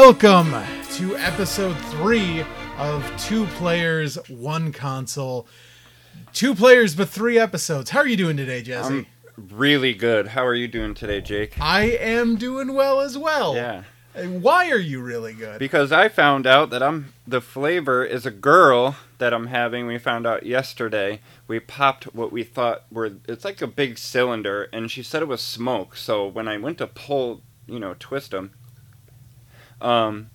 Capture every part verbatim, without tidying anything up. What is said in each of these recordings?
Welcome to episode three of Two Players, One Console. Two players, but three episodes. How are you doing today, Jesse? I'm really good. How are you doing today, Jake? I am doing well as well. Yeah. Why are you really good? Because I found out that I'm the flavor is a girl that I'm having. We found out yesterday. We popped what we thought were, it's like a big cylinder, and she said it was smoke. So when I went to pull, you know, twist them, um,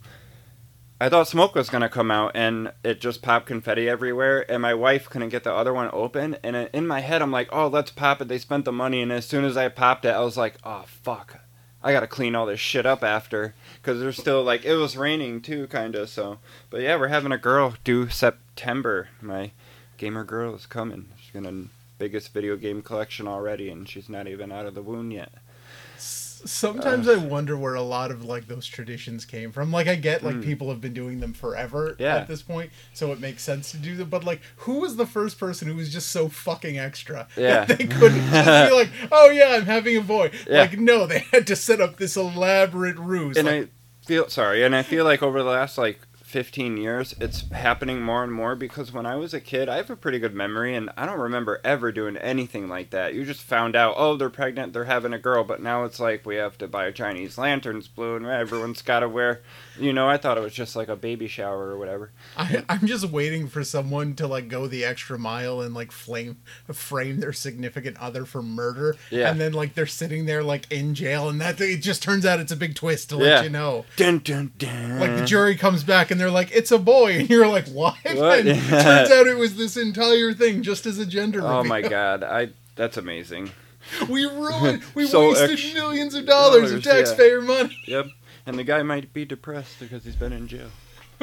I thought smoke was going to come out, and it just popped confetti everywhere, and my wife couldn't get the other one open, and in my head, I'm like, oh, let's pop it. They spent the money, and as soon as I popped it, I was like, oh, fuck. I got to clean all this shit up after, because there's still, like, it was raining, too, kind of, so. But, yeah, we're having a girl due September. My gamer girl is coming. She's got the biggest video game collection already, and she's not even out of the womb yet. Sometimes uh, I wonder where a lot of like those traditions came from. Like I get like mm. people have been doing them forever yeah. at this point, so it makes sense to do them. But like, who was the first person who was just so fucking extra yeah. that they couldn't just be like, "Oh yeah, I'm having a boy." Yeah. Like no, they had to set up this elaborate ruse. And like, I feel sorry, and I feel like over the last like fifteen years, it's happening more and more because when I was a kid, I have a pretty good memory, and I don't remember ever doing anything like that. You just found out, oh, they're pregnant, they're having a girl, but now it's like we have to buy Chinese lanterns blue, and everyone's got to wear, you know, I thought it was just like a baby shower or whatever. I, I'm just waiting for someone to like go the extra mile and like flame, frame their significant other for murder, yeah. and then like they're sitting there like in jail, and that it just turns out it's a big twist to let yeah. you know. Dun, dun, dun. Like the jury comes back and they're like, it's a boy, and you're like, what? what? And turns out it was this entire thing just as a gender reveal. Oh my god, I that's amazing. We ruined, we so wasted ex- millions of dollars, dollars of taxpayer yeah. money. Yep, and the guy might be depressed because he's been in jail.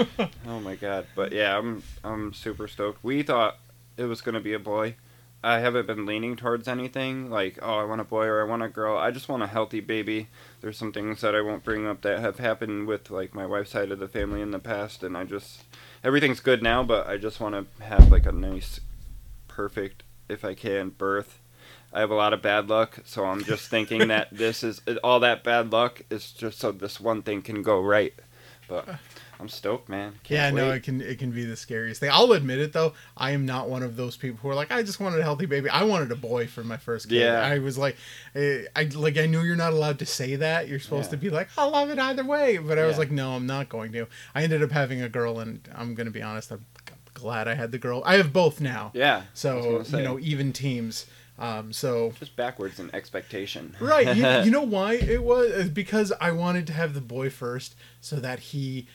Oh my god, but yeah, I'm I'm super stoked. We thought it was gonna be a boy. I haven't been leaning towards anything like, oh, I want a boy or I want a girl. I just want a healthy baby. There's some things that I won't bring up that have happened with like my wife's side of the family in the past, and I just everything's good now, but I just want to have like a nice, perfect, if I can, birth. I have a lot of bad luck, so I'm just thinking that this is all that bad luck is just so this one thing can go right. But I'm stoked, man. Can't yeah, wait. no, it can it can be the scariest thing. I'll admit it though. I am not one of those people who are like, I just wanted a healthy baby. I wanted a boy for my first kid. Yeah. I was like, I like I knew you're not allowed to say that. You're supposed yeah. to be like, I'll love it either way. But I yeah. was like, no, I'm not going to. I ended up having a girl, and I'm gonna be honest. I'm glad I had the girl. I have both now. Yeah. So you know, even teams. Um, so just backwards in expectation. Right. You, you know why it was? Because I wanted to have the boy first, so that he.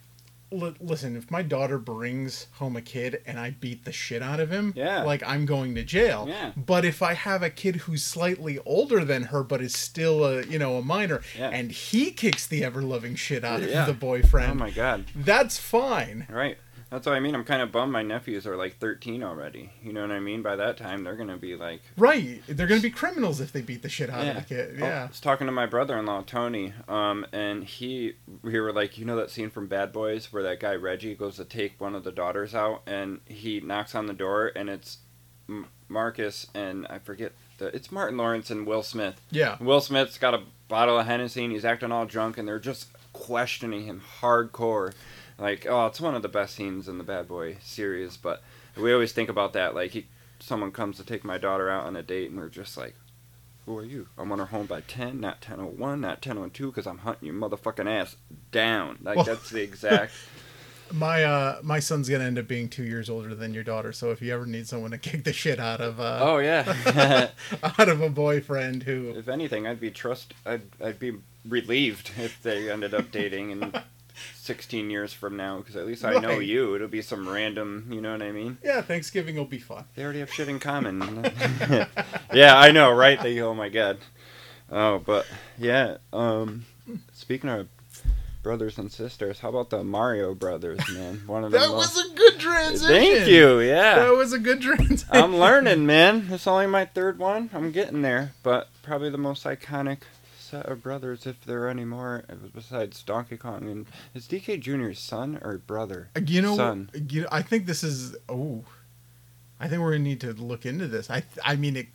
L- listen, if my daughter brings home a kid and I beat the shit out of him, yeah. like I'm going to jail. Yeah. But if I have a kid who's slightly older than her, but is still a you know a minor, yeah. and he kicks the ever loving shit out yeah. of the boyfriend, oh my god, that's fine. Right. That's what I mean. I'm kind of bummed my nephews are like thirteen already. You know what I mean? By that time, they're going to be like... Right. They're going to be criminals if they beat the shit out yeah. of the kid. Oh, Yeah. I was talking to my brother-in-law, Tony, um, and he... We were like, you know that scene from Bad Boys where that guy, Reggie, goes to take one of the daughters out, and he knocks on the door, and it's M- Marcus and I forget... the It's Martin Lawrence and Will Smith. Yeah. Will Smith's got a bottle of Hennessy, and he's acting all drunk, and they're just questioning him hardcore. Like, oh, it's one of the best scenes in the Bad Boy series, but we always think about that. Like, he, someone comes to take my daughter out on a date, and we're just like, who are you? I want her home by ten, not ten oh one, not ten oh two, because I'm hunting your motherfucking ass down. Like, well, that's the exact... My uh, my son's going to end up being two years older than your daughter, so if you ever need someone to kick the shit out of... Uh, oh, yeah. out of a boyfriend who... If anything, I'd be trust... I'd, I'd be relieved if they ended up dating and... sixteen years from now, because at least I know right. you. It'll be some random, you know what I mean? Yeah, Thanksgiving will be fun. They already have shit in common. Yeah, I know, right? They, oh my god. Oh, but yeah. Um, speaking of brothers and sisters, how about the Mario Brothers, man? One of them. That was a good transition. Thank you. Yeah, that was a good transition. I'm learning, man. It's only my third one. I'm getting there, but probably the most iconic set of brothers, if there are any more, besides Donkey Kong. And is D K Junior's son or brother? You know, son. You know, I think this is. Oh, I think we're gonna need to look into this. I, I mean, it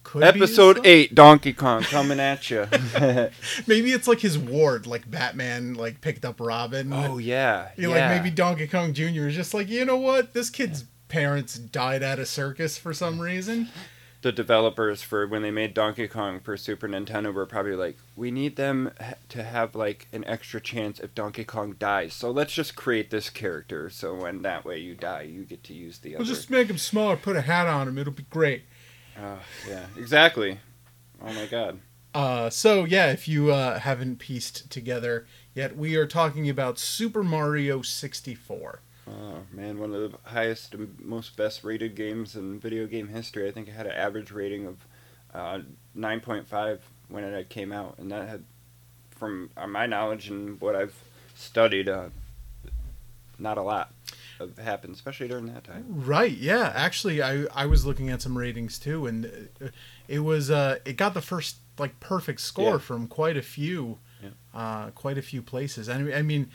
could be Episode his eight, Donkey Kong coming at you. Maybe it's like his ward, like Batman, like picked up Robin. Oh yeah, You're yeah. Like maybe Donkey Kong Junior is just like, you know what? This kid's parents died at a circus for some reason. The developers for when they made Donkey Kong for Super Nintendo were probably like, we need them ha- to have like an extra chance if Donkey Kong dies. So let's just create this character. So when that way you die, you get to use the We'll other. just make him smaller, put a hat on him. It'll be great. Oh, yeah, exactly. Oh my god. Uh, so yeah, if you uh, haven't pieced together yet, we are talking about Super Mario sixty-four. Oh man, one of the highest and most best rated games in video game history. I think it had an average rating of uh, nine point five when it came out, and that had, from uh, my knowledge and what I've studied, uh, not a lot of happened, especially during that time. Right, yeah. Actually, I, I was looking at some ratings too, and uh, it was uh, it got the first like perfect score Yeah. from quite a few, Yeah. uh, quite a few places. I mean, I mean,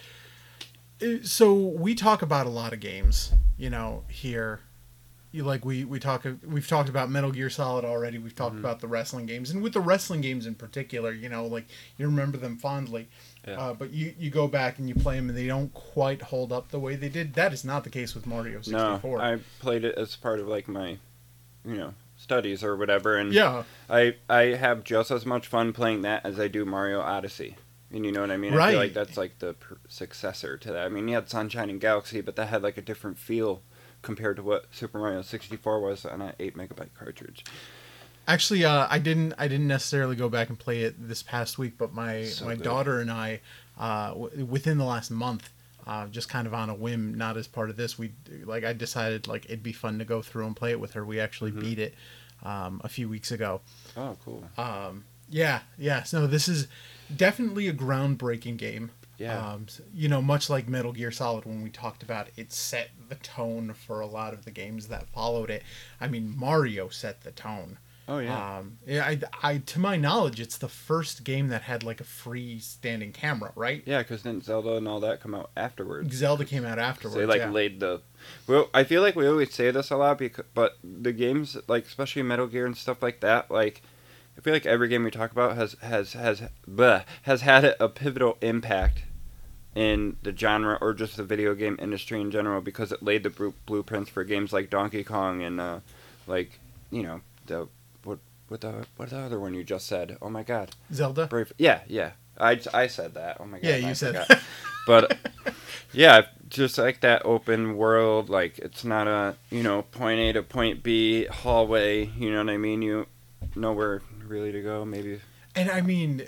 it- so we talk about a lot of games, you know, here. You like we we talk we've talked about Metal Gear Solid already. We've talked Mhm. about the wrestling games, and with the wrestling games in particular, you know, like you remember them fondly. Yeah. Uh, but you, you go back and you play them and they don't quite hold up the way they did. That is not the case with Mario sixty-four. No, I played it as part of like my, you know, studies or whatever, and yeah, I I have just as much fun playing that as I do Mario Odyssey. And you know what I mean? I Right. feel like that's like the pr- successor to that. I mean, you had Sunshine and Galaxy, but that had like a different feel compared to what Super Mario sixty-four was on an eight megabyte cartridge. actually, uh, I didn't I didn't necessarily go back and play it this past week, but my So my good. daughter and I, uh, w- within the last month, uh, just kind of on a whim, not as part of this, we like I decided like it'd be fun to go through and play it with her. We actually Mhm. beat it um, a few weeks ago. Oh, cool. Um, yeah, yeah. So this is definitely a groundbreaking game. Yeah. Um, s- you know, much like Metal Gear Solid, when we talked about it, set the tone for a lot of the games that followed it. I mean, Mario set the tone. Oh, yeah. Um, yeah, I, I, to my knowledge, it's the first game that had like a freestanding camera, right? Yeah, because didn't Zelda and all that come out afterwards? Zelda came out 'Cause afterwards. They like yeah. laid the. Well, I feel like we always say this a lot, because, but the games, like especially Metal Gear and stuff like that, like I feel like every game we talk about has has has bleh, has had a pivotal impact in the genre or just the video game industry in general, because it laid the bru- blueprints for games like Donkey Kong and uh, like you know the what what the what the other one you just said? Oh my God, Zelda. Brave. Yeah, yeah. I, I said that. Oh my God. Yeah, and you I said forgot. that. But yeah, just like that open world, like it's not a you know point A to point B hallway. You know what I mean? You know where really to go. Maybe. And I mean,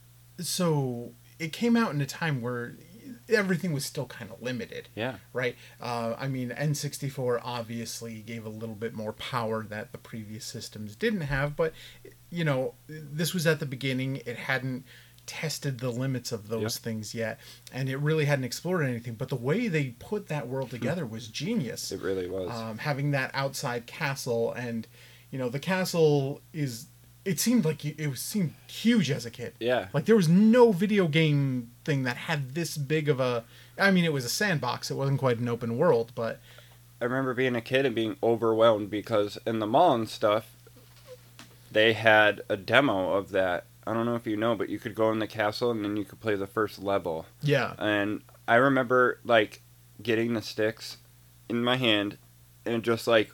so it came out in a time where everything was still kind of limited. Yeah. Right. Uh, I mean, N sixty-four obviously gave a little bit more power that the previous systems didn't have, but you know, this was at the beginning. It hadn't tested the limits of those Yep. things yet, and it really hadn't explored anything. But the way they put that world together was genius. It really was. Um, having that outside castle, and you know, the castle is. It seemed like it was seemed huge as a kid. yeah. Like there was no video game thing that had this big of a. I mean, it was a sandbox. It wasn't quite an open world, but I remember being a kid and being overwhelmed because in the mall and stuff, they had a demo of that. I don't know if you know, but you could go in the castle and then you could play the first level. yeah, And I remember like getting the sticks in my hand and just like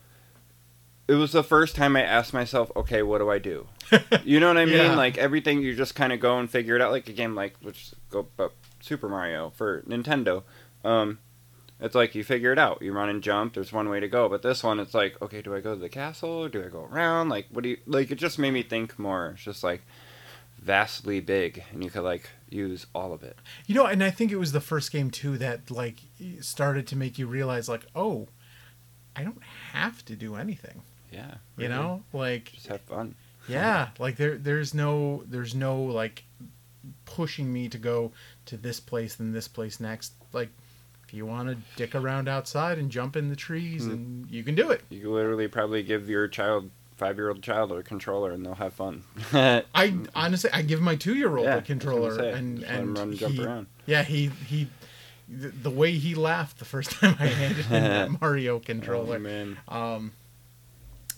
it was the first time I asked myself, okay, what do I do? You know what I mean? Yeah. Like everything you just kind of go and figure it out, like a game like let's go but Super Mario for Nintendo. Um it's like you figure it out. You run and jump, there's one way to go, but this one it's like, okay, do I go to the castle or do I go around? Like what do you like it just made me think more. It's just like vastly big and you could like use all of it. you know, and I think it was the first game too that like started to make you realize, like, oh, I don't have to do anything. Yeah. You really. know, like Just have fun. yeah, like there there's no there's no like pushing me to go to this place then this place next. Like if you want to dick around outside and jump in the trees, Hmm. and you can do it. You could literally probably give your child, five-year-old child, a controller, and they'll have fun. I honestly, I give my two-year-old Yeah, I a was gonna controller, say, and just let him and run and jump he, around. yeah, he he, the, the way he laughed the first time I handed him that Mario controller. Oh, man. Um,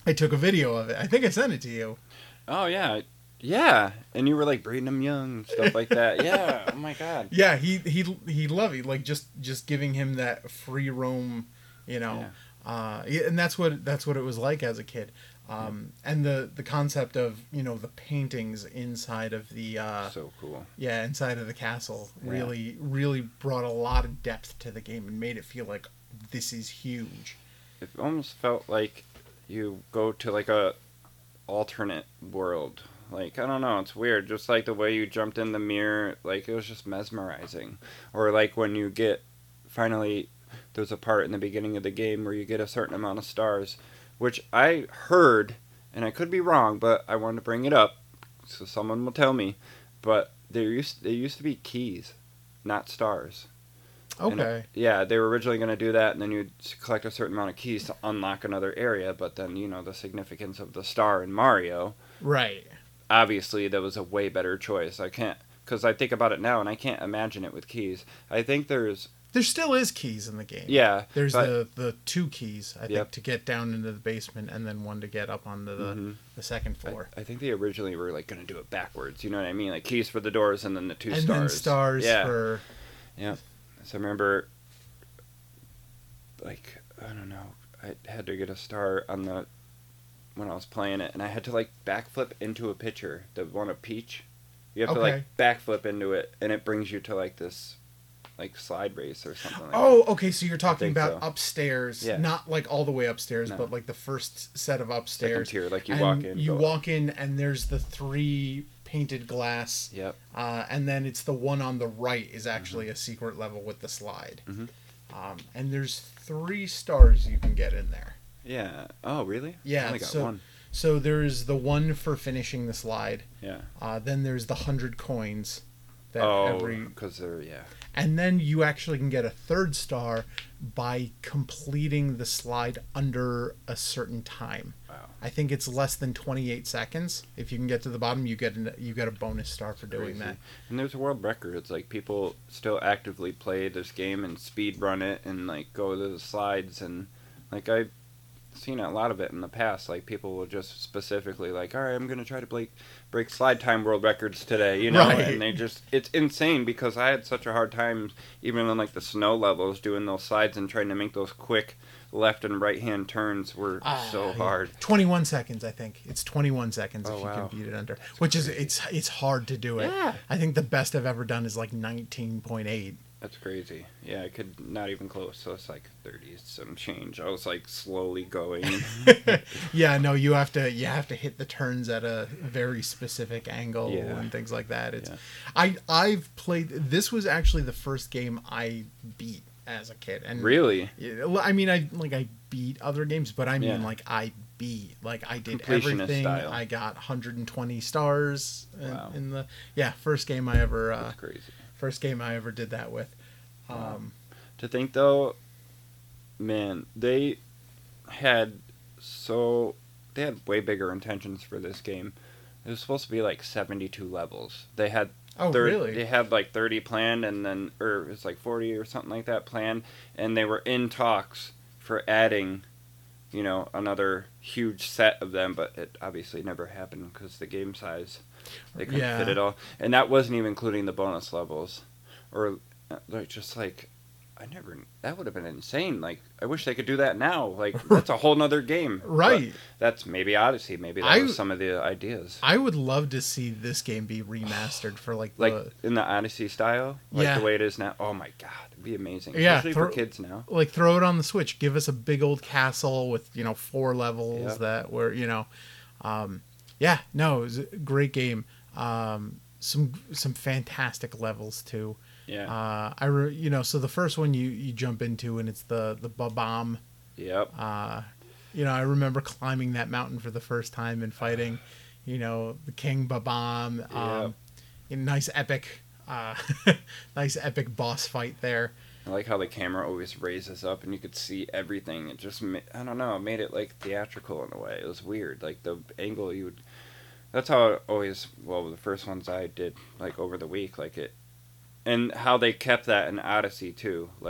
I took a video of it. I think I sent it to you. Oh yeah, yeah. And you were like breeding them young and stuff like that. Yeah. Oh my god. Yeah, he he he loved it. Like just just giving him that free roam, you know. Yeah. Uh, yeah, and that's what that's what it was like as a kid. Um, yeah. And the the concept of, you know, the paintings inside of the uh, so cool. Yeah, inside of the castle Yeah. really really brought a lot of depth to the game and made it feel like this is huge. It almost felt like you go to like a alternate world. Like, I don't know, it's weird. Just like the way you jumped in the mirror, like it was just mesmerizing. Or like when you get finally, there's a part in the beginning of the game where you get a certain amount of stars, which I heard, and I could be wrong, but I wanted to bring it up so someone will tell me. But there used there used to be keys, not stars. Okay. And, uh, yeah, they were originally going to do that, and then you'd collect a certain amount of keys to unlock another area, but then, you know, the significance of the star in Mario. Right. Obviously, that was a way better choice. I can't, because I think about it now, and I can't imagine it with keys. I think there's... There still is keys in the game. Yeah. There's but, the, the two keys, I think, yep. to get down into the basement, and then one to get up onto the, mm-hmm. the second floor. I, I think they originally were, like, going to do it backwards, you know what I mean? Like, keys for the doors, and then the two and stars. And then stars yeah. for... Yeah. So I remember... Like, I don't know, I had to get a star on the, when I was playing it, and I had to, like, backflip into a pitcher, the one of Peach. You have okay. to, like, backflip into it, and it brings you to, like, this, like, slide race or something like oh, that. okay, so you're talking about so. upstairs, yeah. not, like, all the way upstairs, no. but, like, the first set of upstairs. Second tier, like, you and walk in. you go walk in, and there's the three painted glass. Yep. Uh, and then it's the one on the right is actually mm-hmm. a secret level with the slide. Mm-hmm. Um, and there's three stars you can get in there. Yeah. Oh, really? Yeah. I only got so, one. So there's the one for finishing the slide. Yeah. Uh, then there's the hundred coins. That oh, because they're, yeah. And then you actually can get a third star by completing the slide under a certain time. Wow. I think it's less than twenty-eight seconds. If you can get to the bottom, you get an, you get a bonus star for doing Crazy. that. And there's a world record. It's like people still actively play this game and speed run it and like go to the slides, and like I've seen a lot of it in the past. Like people will just specifically like, all right, I'm gonna try to break break slide time world records today, you know, right. and they just it's insane because I had such a hard time even on like the snow levels doing those slides and trying to make those quick left and right hand turns were uh, so hard. Yeah. twenty-one seconds, I think. It's twenty-one seconds oh, if wow. you can beat it under. That's which crazy. is it's it's hard to do it. Yeah. I think the best I've ever done is like nineteen point eight. That's crazy. Yeah, I could not even close. So it's like thirty some change. I was like slowly going. yeah, no, you have to you have to hit the turns at a very specific angle yeah. and things like that. It's yeah. I I've played this was actually the first game I beat as a kid. And really? I mean I like I beat other games, but I mean yeah. like I beat like I did Completionist everything. style. I got one hundred twenty stars wow. in, in the yeah, first game I ever uh That's crazy. First game I ever did that with. Um, wow. To think though, man, they had so they had way bigger intentions for this game. It was supposed to be like seventy-two levels. They had oh thirty, really? They had like thirty planned, and then or it's like forty or something like that planned, and they were in talks for adding, you know, another huge set of them, but it obviously never happened because the game size they couldn't yeah. fit it all, and that wasn't even including the bonus levels, or like just like. I never. That would have been insane. Like, I wish they could do that now. Like, that's a whole nother game. Right. But that's maybe Odyssey. Maybe that I, was some of the ideas. I would love to see this game be remastered for like the, like in the Odyssey style, like yeah. the way it is now. Oh my god, it'd be amazing. Yeah, especially throw, for kids now. Like, throw it on the Switch. Give us a big old castle with you know four levels yeah. that were you know, um, yeah. No, it was a great game. Um, some some fantastic levels too. Yeah. Uh, I re- you know so the first one you, you jump into and it's the the Bob-omb. Yep. Uh, you know I remember climbing that mountain for the first time and fighting, you know the King Bob-omb. Um, yep. A nice epic, uh, nice epic boss fight there. I like how the camera always raises up and you could see everything. It just ma- I don't know, it made it like theatrical in a way. It was weird. Like the angle you would. That's how it always. Well, the first ones I did like over the week, like it. And how they kept that in Odyssey too, like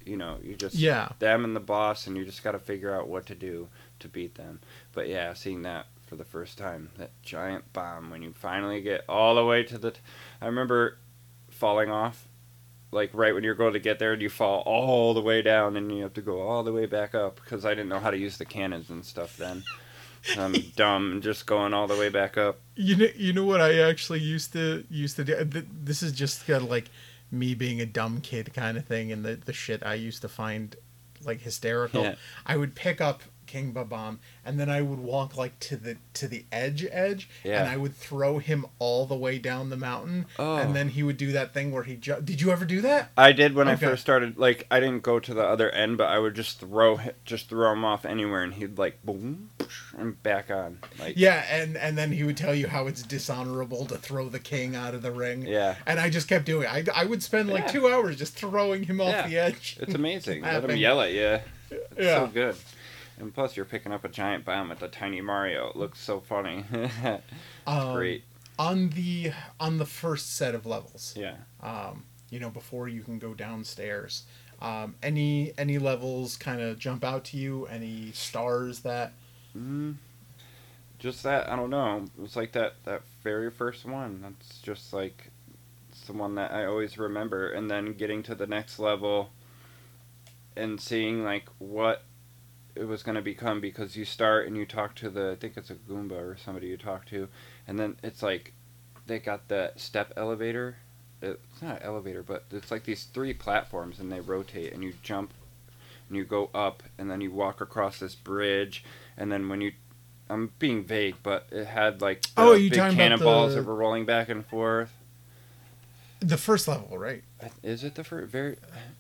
you know, you just Yeah. them and the boss, and you just got to figure out what to do to beat them. But yeah, seeing that for the first time, that giant bomb when you finally get all the way to the, t- I remember falling off, like right when you're going to get there, and you fall all the way down, and you have to go all the way back up because I didn't know how to use the cannons and stuff then. I'm dumb and just going all the way back up. You know, you know what I actually used to used to do. Th- This is just kind of like me being a dumb kid kind of thing, and the the shit I used to find like hysterical. Yeah. I would pick up King Babam, and then I would walk like to the to the edge edge, Yeah. and I would throw him all the way down the mountain, Oh. and then he would do that thing where he ju- did you ever do that? I did when Okay. I first started. Like I didn't go to the other end, but I would just throw hi- just throw him off anywhere, and he'd like boom and back on. Like Yeah, and and then he would tell you how it's dishonorable to throw the king out of the ring. Yeah. And I just kept doing it. I, I would spend like Yeah. two hours just throwing him off Yeah. the edge. It's amazing. Let him Laughing. yell at you. It's Yeah. so good. And plus, you're picking up a giant bomb with a tiny Mario. It looks so funny. It's Um, great. On the on the first set of levels, Yeah. um, you know, before you can go downstairs, um, any any levels kind of jump out to you? Any stars that? Mm, just that, I don't know. It was like that, that very first one. That's just like, it's the one that I always remember. And then getting to the next level and seeing like what it was going to become, because you start and you talk to the, I think it's a Goomba or somebody you talk to, and then it's like they got the step elevator. It's not an elevator, but it's like these three platforms, and they rotate, and you jump and you go up, and then you walk across this bridge, and then when you, I'm being vague, but it had like the Oh, are you big talking about cannonballs the- that were rolling back and forth. The first level, right? Is it the first very?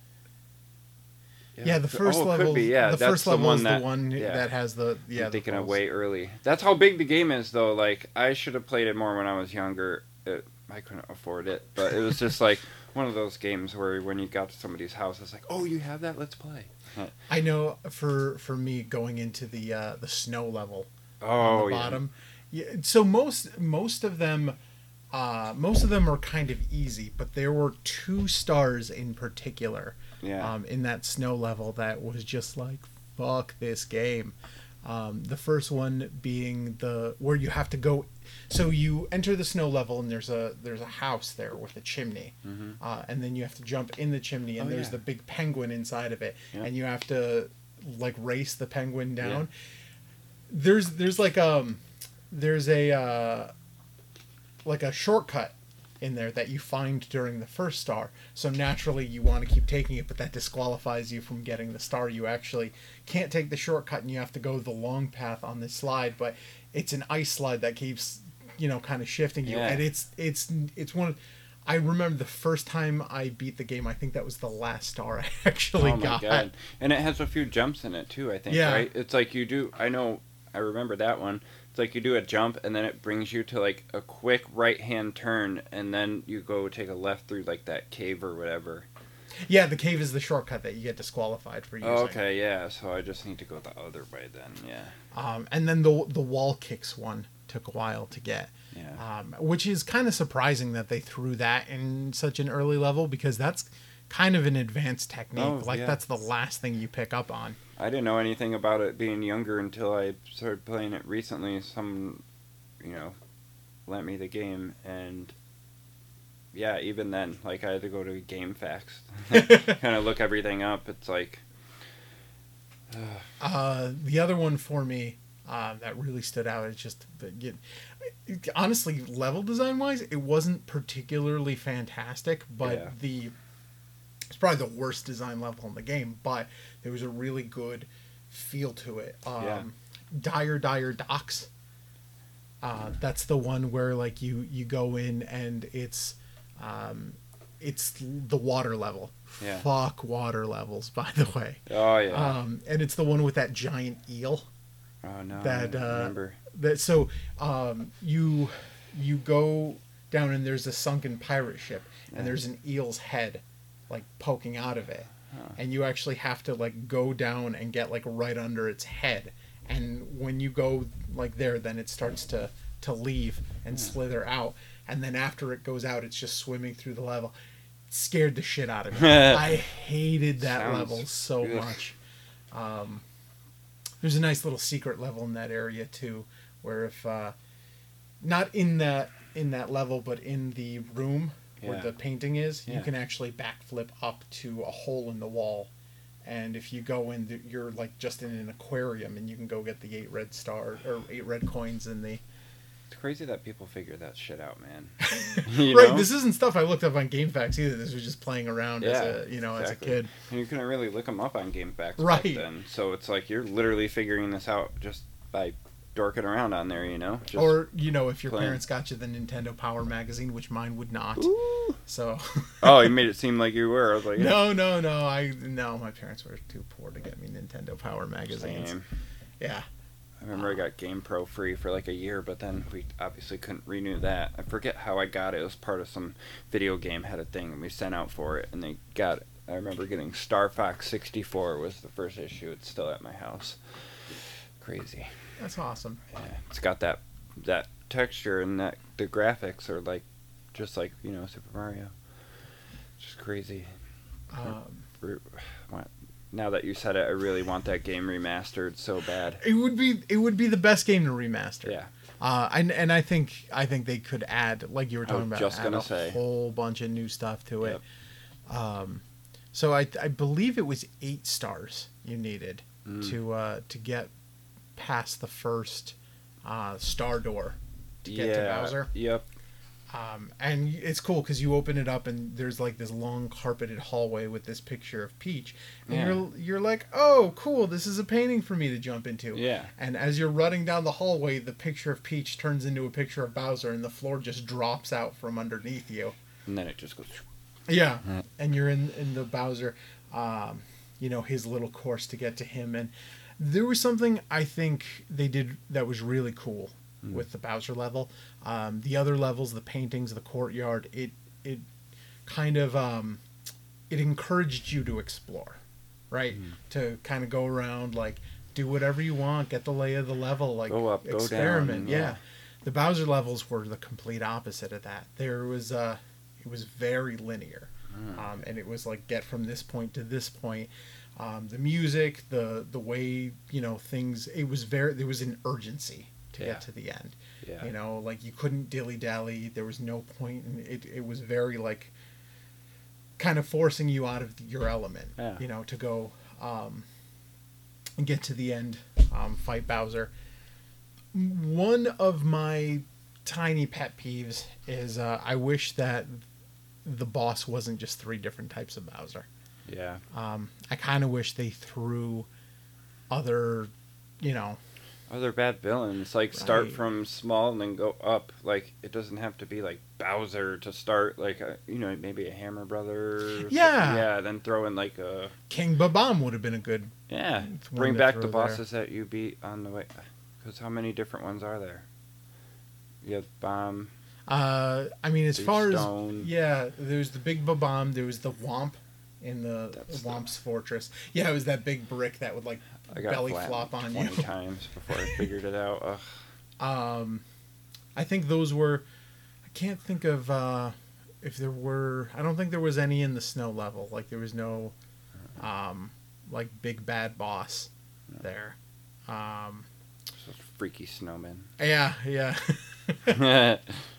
Yeah, the first oh, it level. could be. Yeah, the that's first the level one is that, the one yeah. that has the yeah. I'm the thinking of balls. way early. That's how big the game is, though. Like I should have played it more when I was younger. It, I couldn't afford it, but it was just like one of those games where when you got to somebody's house, it's like, oh, you have that? Let's play. I know for for me going into the uh, the snow level Oh, on the yeah. bottom. Yeah, so most most of them uh, most of them are kind of easy, but there were two stars in particular Yeah. um, in that snow level that was just like fuck this game. Um, the first one being the where you have to go. So you enter the snow level and there's a there's a house there with a chimney, Mhm. uh, and then you have to jump in the chimney and Oh, there's yeah. the big penguin inside of it, Yeah. and you have to like race the penguin down. There's there's like um there's a uh, like a shortcut in there that you find during the first star. So naturally you want to keep taking it, but that disqualifies you from getting the star. You actually can't take the shortcut and you have to go the long path on this slide, but it's an ice slide that keeps, you know, kind of shifting you. Yeah. And it's it's it's one of I remember the first time I beat the game, I think that was the last star I actually Oh my got. god! And it has a few jumps in it too. I think. Yeah. Right. It's like you do. I know. I remember that one. It's like you do a jump, and then it brings you to like a quick right hand turn, and then you go take a left through like that cave or whatever. Yeah, the cave is the shortcut that you get disqualified for using. Oh, okay, yeah. So I just need to go the other way then. Yeah. Um, and then the the wall kicks one took a while to get. Yeah. Um, which is kind of surprising that they threw that in such an early level, because that's kind of an advanced technique. Oh, like yeah. that's the last thing you pick up on. I didn't know anything about it being younger until I started playing it recently. Some, you know, lent me the game, and yeah, even then, like I had to go to GameFAQs, kind of look everything up. It's like, Uh, the other one for me uh, that really stood out is just the, you, honestly, level design wise, it wasn't particularly fantastic, but Yeah. the it's probably the worst design level in the game, but there was a really good feel to it. Um, Yeah. Dire Dire Docks. Uh, that's the one where like you you go in and it's um, it's the water level. Yeah. Fuck water levels, by the way. oh yeah, Um, and it's the one with that giant eel. oh no, that, I don't uh, remember. That so um, you you go down and there's a sunken pirate ship and Yeah. there's an eel's head like poking out of it, Huh. and you actually have to like go down and get like right under its head, and when you go like there, then it starts to to leave and Yeah. slither out, and then after it goes out, it's just swimming through the level. scared the shit out of me. I hated that Sounds level so ugh. much. Um, there's a nice little secret level in that area too, where if uh, not in that in that level, but in the room where Yeah. the painting is, Yeah. you can actually backflip up to a hole in the wall. And if you go in, the, you're like just in an aquarium, and you can go get the eight red star or eight red coins in the. It's crazy that people figure that shit out, man. You Right, know? this isn't stuff I looked up on GameFAQs either. This was just playing around Yeah, as a you know exactly. as a kid. And you couldn't really look them up on GameFAQs Right. back then. So it's like you're literally figuring this out just by dorking around on there, you know? Just Or you know, if your playing. parents got you the Nintendo Power magazine, which mine would not. Ooh. So. Oh, you made it seem like you were. I was like, yeah. No, no, no. I no. My parents were too poor to get me Nintendo Power magazines. Same. Yeah. I remember I got GamePro free for like a year, but then we obviously couldn't renew that. I forget how I got it. It was part of some video game had a thing, and we sent out for it, and they got it. I remember getting Star Fox sixty-four was the first issue. It's still at my house. Crazy. That's awesome. Yeah, it's got that that texture and that the graphics are like just like you know Super Mario. Just crazy. Um, Now that you said it, I really want that game remastered so bad. it would be it would be the best game to remaster. Yeah. Uh, and and I think I think they could add, like you were I talking was about, just add gonna a say. whole bunch of new stuff to Yep. it. Um, so I I believe it was eight stars you needed Mm. to uh, to get past the first uh, star door to get to Yeah. Bowser. Yep. Um, and it's cool because you open it up and there's like this long carpeted hallway with this picture of Peach, and Yeah. you're you're like, oh, cool, this is a painting for me to jump into. Yeah. And as you're running down the hallway, the picture of Peach turns into a picture of Bowser, and the floor just drops out from underneath you. And then it just goes. Yeah, Right. and you're in in the Bowser, um, you know, his little course to get to him, and there was something I think they did that was really cool Mm. with the Bowser level. Um, the other levels, the paintings, the courtyard, it it kind of um, it encouraged you to explore, right? Mm. To kind of go around, like do whatever you want, get the lay of the level, like Go up, go down, experiment. yeah. yeah. The Bowser levels were the complete opposite of that. There was uh, it was very linear, Mm. um, and it was like get from this point to this point. Um, the music, the the way you know things, it was very there was an urgency to Yeah. get to the end. Yeah. You know, like you couldn't dilly dally. There was no point, and it it was very like kind of forcing you out of your element. Yeah. You know, to go um, and get to the end, um, fight Bowser. One of my tiny pet peeves is uh, I wish that the boss wasn't just three different types of Bowser. Yeah. Um, I kind of wish they threw other, you know, Other bad villains, like start Right. from small and then go up. Like it doesn't have to be like Bowser to start. Like a, you know, maybe a Hammer Brother. or something. Yeah. Yeah. Then throw in like a King Babam would have been a good. yeah. It's Bring one to back throw the there. bosses that you beat on the way. Because how many different ones are there? You have Bomb. Uh, I mean, as Big far Stone. as yeah, there was the Big Babam, there was the Womp in the That's the- Womp's Fortress. Yeah, it was that big brick that would like I got belly flattened flop on twenty you. times before I figured it out. Ugh. Um, I think those were. I can't think of uh, if there were. I don't think there was any in the snow level. Like there was no, um, like big bad boss there. Um, It's a freaky snowman. yeah, yeah. Yeah.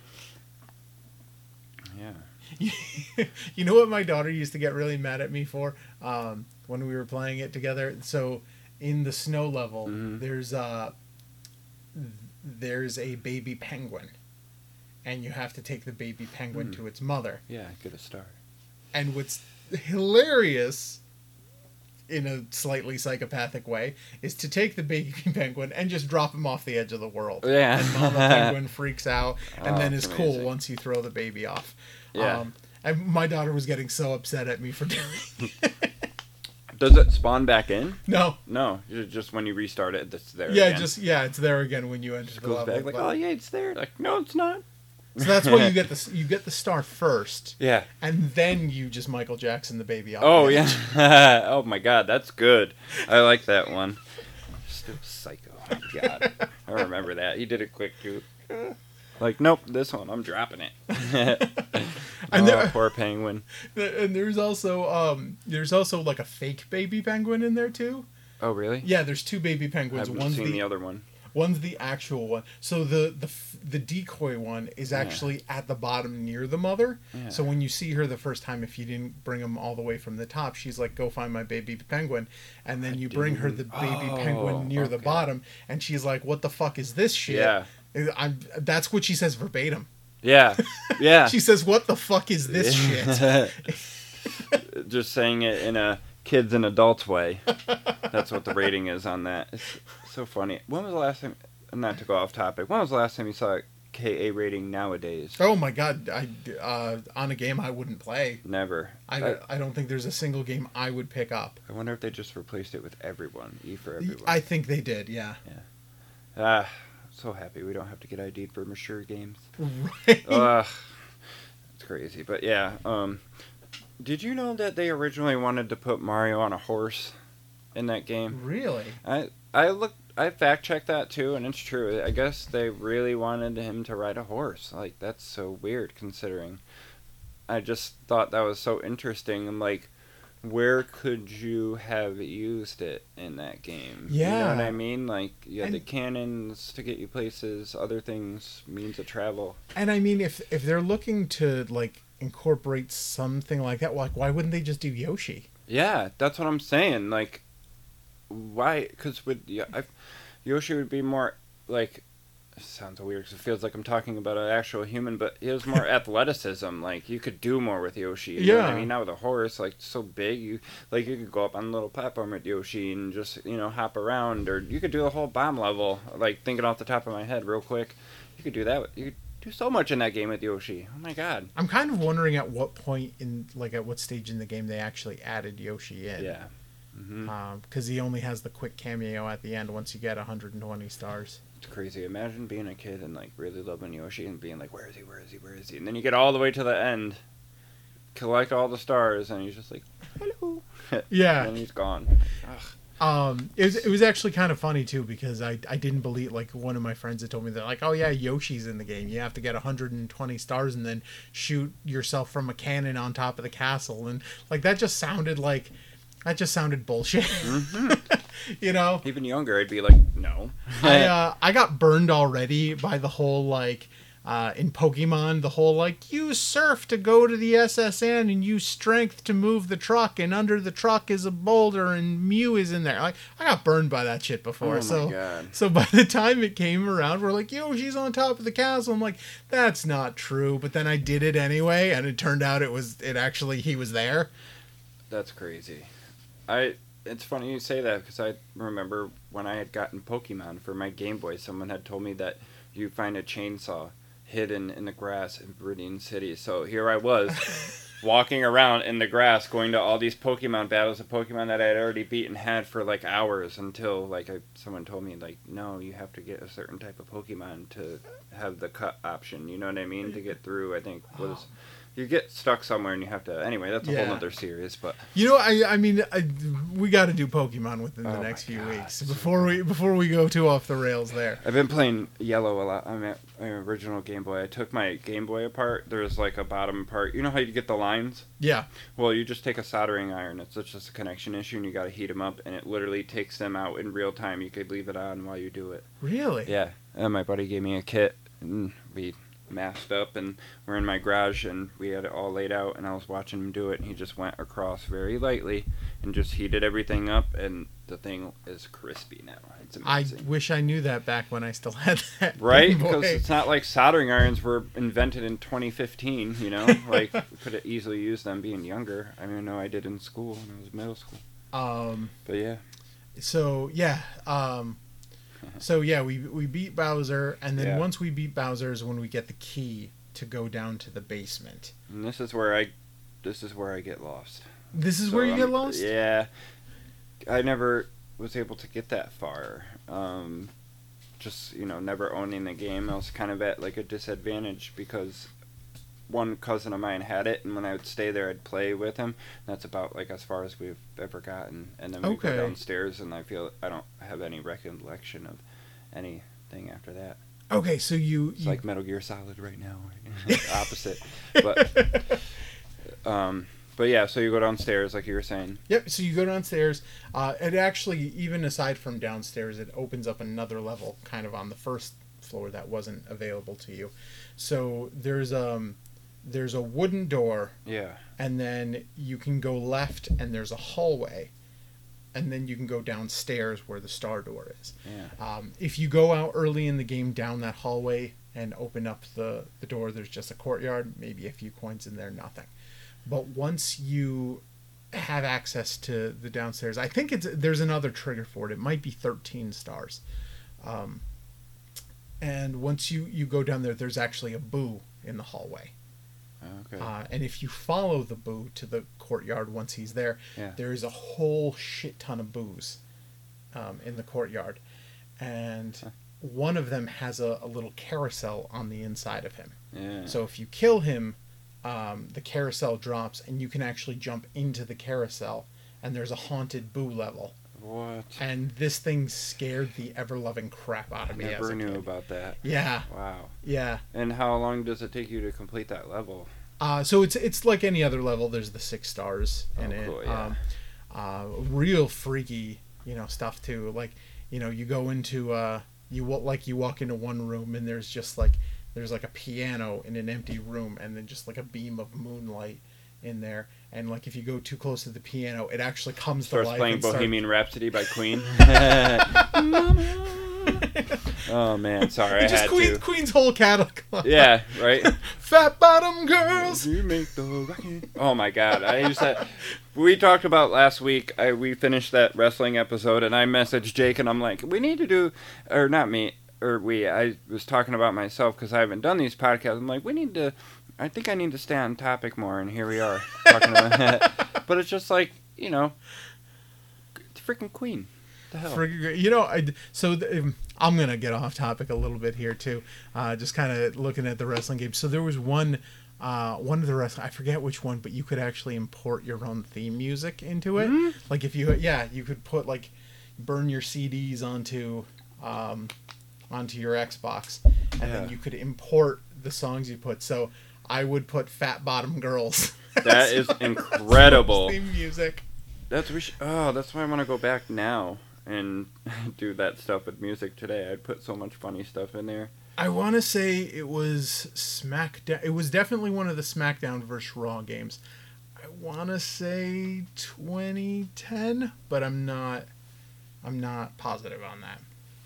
You know what my daughter used to get really mad at me for um, when we were playing it together? So in the snow level, Mhm. there's uh, there's a baby penguin, and you have to take the baby penguin Hmm. to its mother. Yeah, get a star. And what's hilarious, in a slightly psychopathic way, is to take the baby penguin and just drop him off the edge of the world. Yeah. And Mama Penguin freaks out, and Oh, then it's is cool amazing. once you throw the baby off. Yeah. Um, and my daughter was getting so upset at me for doing it. Does it spawn back in? No. No, ju- just when you restart it, it's there. Yeah, again. just yeah, it's there again when you enter Just the goes level. back like, but- oh yeah, it's there. Like, no, it's not. So that's why you get the you get the star first, Yeah. and then you just Michael Jackson the baby off. Oh the yeah. edge. Oh my God, that's good. I like that one. Still psycho. God, I remember that. He did it quick too. Like, nope, this one, I'm dropping it. And oh, there, poor penguin. and there's also um, there's also like a fake baby penguin in there too. Oh, really? Yeah, there's two baby I penguins. haven't One's seen the, the other one. One's the actual one. So the the the decoy one is actually yeah. at the bottom near the mother. Yeah. So when you see her the first time, if you didn't bring them all the way from the top, she's like, "Go find my baby penguin," and then I you bring her the baby oh, penguin near okay. the bottom, and she's like, "What the fuck is this shit?" Yeah, I'm, that's what she says verbatim. Yeah, yeah. She says, "What the fuck is this shit?" Just saying it in a kids and adults way. That's what the rating is on that. It's so funny. When was the last time, not to go off topic, when was the last time you saw a K A rating nowadays? Oh my god, I uh, on a game I wouldn't play. Never. I, I, I don't think there's a single game I would pick up. I wonder if they just replaced it with everyone, E for everyone. I think they did, yeah. Yeah. Ah, so happy we don't have to get I D'd for mature games. Right. Ugh. It's crazy, but yeah, um... did you know that they originally wanted to put Mario on a horse in that game? Really? I I looked I fact checked that too, and it's true. I guess they really wanted him to ride a horse. Like, that's so weird considering. I just thought that was so interesting. I'm like, where could you have used it in that game? Yeah. You know what I mean? Like, you had and, the cannons to get you places, other things, means of travel. And I mean, if if they're looking to like incorporate something like that, like why wouldn't they just do Yoshi? Yeah, that's what I'm saying. Like, why? Because with yeah, I, Yoshi would be more like. It sounds weird because it feels like I'm talking about an actual human, but he has more athleticism. Like, you could do more with Yoshi. You yeah. know what I mean? Not with a horse, like, so big. You like you could go up on a little platform with Yoshi and just, you know, hop around, or you could do the whole bomb level. Like, thinking off the top of my head, real quick, you could do that. With, you could do so much in that game with Yoshi. Oh my god! I'm kind of wondering at what point in, like, at what stage in the game they actually added Yoshi in. Yeah. Mm-hmm. Um, because he only has the quick cameo at the end once you get one hundred twenty stars. It's crazy. Imagine being a kid and like really loving Yoshi and being like, "Where is he? Where is he? Where is he?" And then you get all the way to the end, collect all the stars, and he's just like, "Hello." Yeah. And he's gone. Ugh. Um, it was it was actually kind of funny too, because I I didn't believe, like, one of my friends had told me that, like, oh yeah, Yoshi's in the game. You have to get one hundred twenty stars and then shoot yourself from a cannon on top of the castle, and like that just sounded like that just sounded bullshit. Mm-hmm. You know, even younger, I'd be like, no. I uh, I got burned already by the whole, like, uh, in Pokemon, the whole, like, use Surf to go to the S S N and use Strength to move the truck, and under the truck is a boulder and Mew is in there. Like, I got burned by that shit before. Oh my so God. So by the time it came around, we're like, yo, she's on top of the castle. I'm like, that's not true. But then I did it anyway, and it turned out it was it actually he was there. That's crazy. I. It's funny you say that, because I remember when I had gotten Pokemon for my Game Boy, someone had told me that you find a chainsaw hidden in the grass in Viridian City. So here I was, walking around in the grass, going to all these Pokemon battles of Pokemon that I had already beaten, had for like hours, until like I, someone told me, like, no, you have to get a certain type of Pokemon to have the cut option. You know what I mean? To get through, I think, was... You get stuck somewhere and you have to... Anyway, that's a yeah. whole other series, but... You know, I I mean, I, we got to do Pokemon within the oh next few God, weeks before we before we go too off the rails there. I've been playing Yellow a lot. I'm at my original Game Boy. I took my Game Boy apart. There's like a bottom part. You know how you get the lines? Yeah. Well, you just take a soldering iron. It's just a connection issue, and you got to heat them up, and it literally takes them out in real time. You could leave it on while you do it. Really? Yeah. And my buddy gave me a kit, and we... masked up, and we're in my garage, and we had it all laid out, and I was watching him do it, and he just went across very lightly and just heated everything up, and the thing is crispy now. It's amazing. I wish I knew that back when I still had that. Right? Because it's not like soldering irons were invented in twenty fifteen, you know? Like, we could have easily used them being younger. I mean, I know I did in school when I was middle school. Um, but yeah. So, yeah, um... So yeah, we we beat Bowser, and then yeah. once we beat Bowser is when we get the key to go down to the basement. And this is where I, this is where I get lost. This is so where you I'm, get lost? Yeah, I never was able to get that far. Um, just you know, never owning the game, I was kind of at like a disadvantage because one cousin of mine had it, and when I would stay there, I'd play with him. That's about like as far as we've ever gotten. And then we okay. go downstairs, and I feel I don't have any recollection of anything after that. Okay, so you... It's you... like Metal Gear Solid right now. Opposite. But, um, but yeah, so you go downstairs, like you were saying. Yep, so you go downstairs. Uh, it actually, even aside from downstairs, it opens up another level kind of on the first floor that wasn't available to you. So there's um there's a wooden door. Yeah. And then you can go left and there's a hallway. And then you can go downstairs where the star door is. Yeah. Um, if you go out early in the game down that hallway and open up the, the door, there's just a courtyard, maybe a few coins in there, nothing. But once you have access to the downstairs, I think it's there's another trigger for it. It might be thirteen stars. Um, and once you, you go down there, there's actually a boo in the hallway. Okay. Uh, and if you follow the boo to the courtyard once he's there, Yeah. there is a whole shit ton of boos um, in the courtyard. And Huh. one of them has a, a little carousel on the inside of him. Yeah. So if you kill him, um, the carousel drops and you can actually jump into the carousel and there's a haunted boo level. What? And this thing scared the ever-loving crap out of me as Never a knew kid. about that. Yeah, Wow. yeah. And how long does it take you to complete that level? Uh, so it's it's like any other level. There's the six stars in Oh, it. cool, yeah. Um, uh, real freaky, you know, stuff too. Like, you know, you go into uh, you wa- like you walk into one room and there's just like there's like a piano in an empty room and then just like a beam of moonlight in there. And like if you go too close to the piano, it actually comes Starts to life. playing and start- Bohemian Rhapsody by Queen. Oh man, sorry, I It's just had Queen, to. Queen's whole catalog. Yeah, right. Fat bottom girls. You make the rocket. Oh my god, I used to. We talked about last week. I we finished that wrestling episode, and I messaged Jake, and I'm like, we need to do, or not me, or we. I was talking about myself because I haven't done these podcasts. I'm like, we need to. I think I need to stay on topic more, and here we are talking about that. But it's just like, you know, it's freaking Queen. The hell? Friggin' great. You know, I so the, um, I'm gonna get off topic a little bit here too. Uh, just kind of looking at the wrestling games. So there was one, uh, one of the wrestling. I forget which one, but you could actually import your own theme music into it. Mhm. Like if you, yeah, you could put like burn your C Ds onto, um, onto your Xbox, and Yeah. then you could import the songs you put. So I would put Fat Bottom Girls. That is incredible. Theme music. That's we. Sh- oh, that's why I want to go back now and do that stuff with music today. I'd put so much funny stuff in there. I want to say it was SmackDown. It was definitely one of the SmackDown versus Raw games. I want to say twenty ten, but I'm not. I'm not positive on that.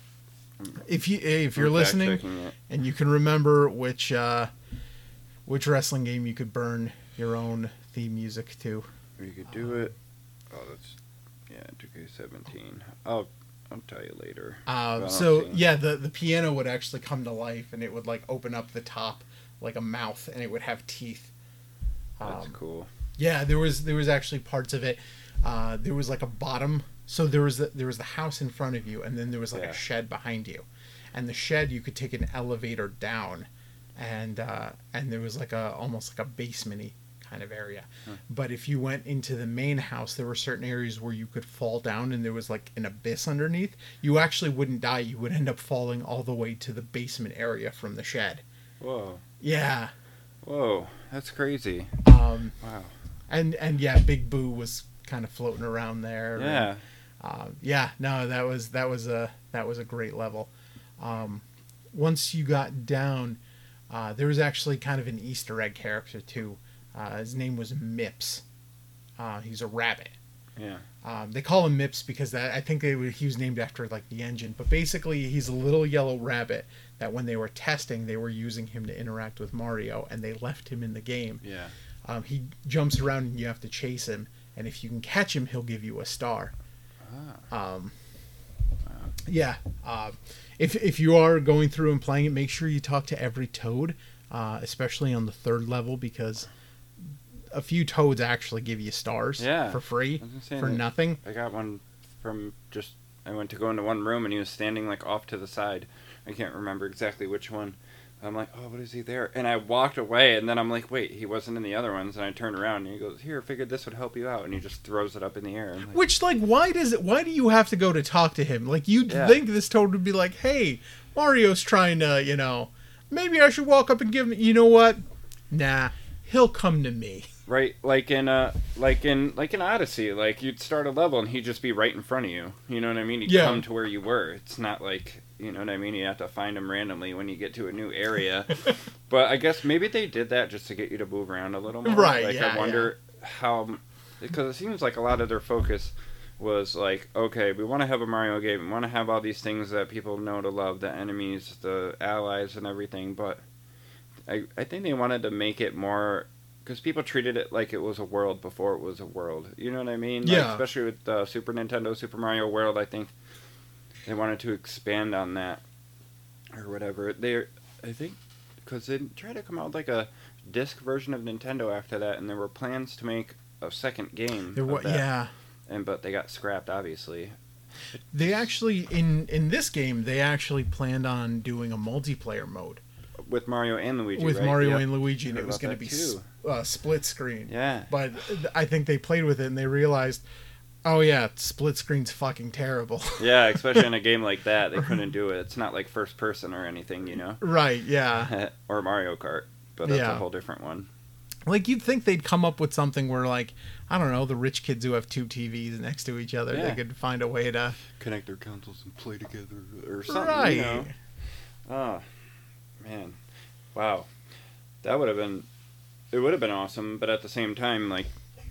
If you if you're I'm listening fact-checking it. and you can remember which uh, which wrestling game you could burn your own theme music to, We could do it. Oh, that's yeah, two K seventeen. I'll I'll tell you later. Uh, Well, so see. yeah, the the piano would actually come to life, and it would like open up the top like a mouth, and it would have teeth. That's Um, cool. Yeah, there was there was actually parts of it. Uh, there was like a bottom, so there was the, there was the house in front of you, and then there was like Yeah. a shed behind you, and the shed you could take an elevator down, and uh, and there was like a almost like a basement-y kind of area. Hmm. But if you went into the main house, there were certain areas where you could fall down, and there was like an abyss underneath. You actually wouldn't die; you would end up falling all the way to the basement area from the shed. Whoa, Yeah. whoa, that's crazy. Um, Wow. and and yeah, Big Boo was kind of floating around there. Yeah. And, uh, yeah. No, that was that was a that was a great level. Um, once you got down, uh, there was actually kind of an Easter egg character too. Uh, his name was Mips. Uh, he's a rabbit. Yeah. Um, they call him Mips because that, I think they were, he was named after like the engine. But basically, he's a little yellow rabbit that when they were testing, they were using him to interact with Mario, and they left him in the game. Yeah. Um, he jumps around and you have to chase him, and if you can catch him, he'll give you a star. Ah. Um, Wow. yeah. Uh, if if you are going through and playing it, make sure you talk to every toad, uh, especially on the third level, because a few toads actually give you stars Yeah. for free, I was gonna say for that. nothing. I got one from just. I went to go into one room and he was standing like off to the side. I can't remember exactly which one. I'm like, oh, what is he there? And I walked away, and then I'm like, wait, he wasn't in the other ones. And I turned around, and he goes, here, figured this would help you out. And he just throws it up in the air. I'm like, Which, like, why does it? Why do you have to go to talk to him? Like, you'd Yeah. think this toad would be like, "Hey, Mario's trying to, you know, maybe I should walk up and give him. You know what? Nah, he'll come to me. Right, like in uh, like in like in Odyssey, like you'd start a level and he'd just be right in front of you. You know what I mean? He'd Yeah. come to where you were. It's not like, you know what I mean? You have to find him randomly when you get to a new area. But I guess maybe they did that just to get you to move around a little more. Right, Like yeah, I wonder how, because it seems like a lot of their focus was like, okay, we want to have a Mario game. We want to have all these things that people know to love, the enemies, the allies, and everything. But I I think they wanted to make it more. Because people treated it like it was a world before it was a world. You know what I mean? Yeah. Like, especially with uh, Super Nintendo, Super Mario World, I think they wanted to expand on that. Or whatever. They, I think, because they tried to come out with like a disc version of Nintendo after that, and there were plans to make a second game. There of wa- that, yeah. And, but they got scrapped, obviously. They actually, in, in this game, they actually planned on doing a multiplayer mode. With Mario and Luigi, With right? Mario Yep. and Luigi, and Heard it was about going to that be too. s- uh, split screen. Yeah. But I think they played with it and they realized, oh yeah, split screen's fucking terrible. Yeah, especially in a game like that, they couldn't do it. It's not like first person or anything, you know? Right, yeah. Or Mario Kart, but that's Yeah. a whole different one. Like, you'd think they'd come up with something where, like, I don't know, the rich kids who have two T Vs next to each other, Yeah. they could find a way to... Connect their consoles and play together or something, Right. you know? Oh, man. Wow. That would have been... It would have been awesome, but at the same time, like...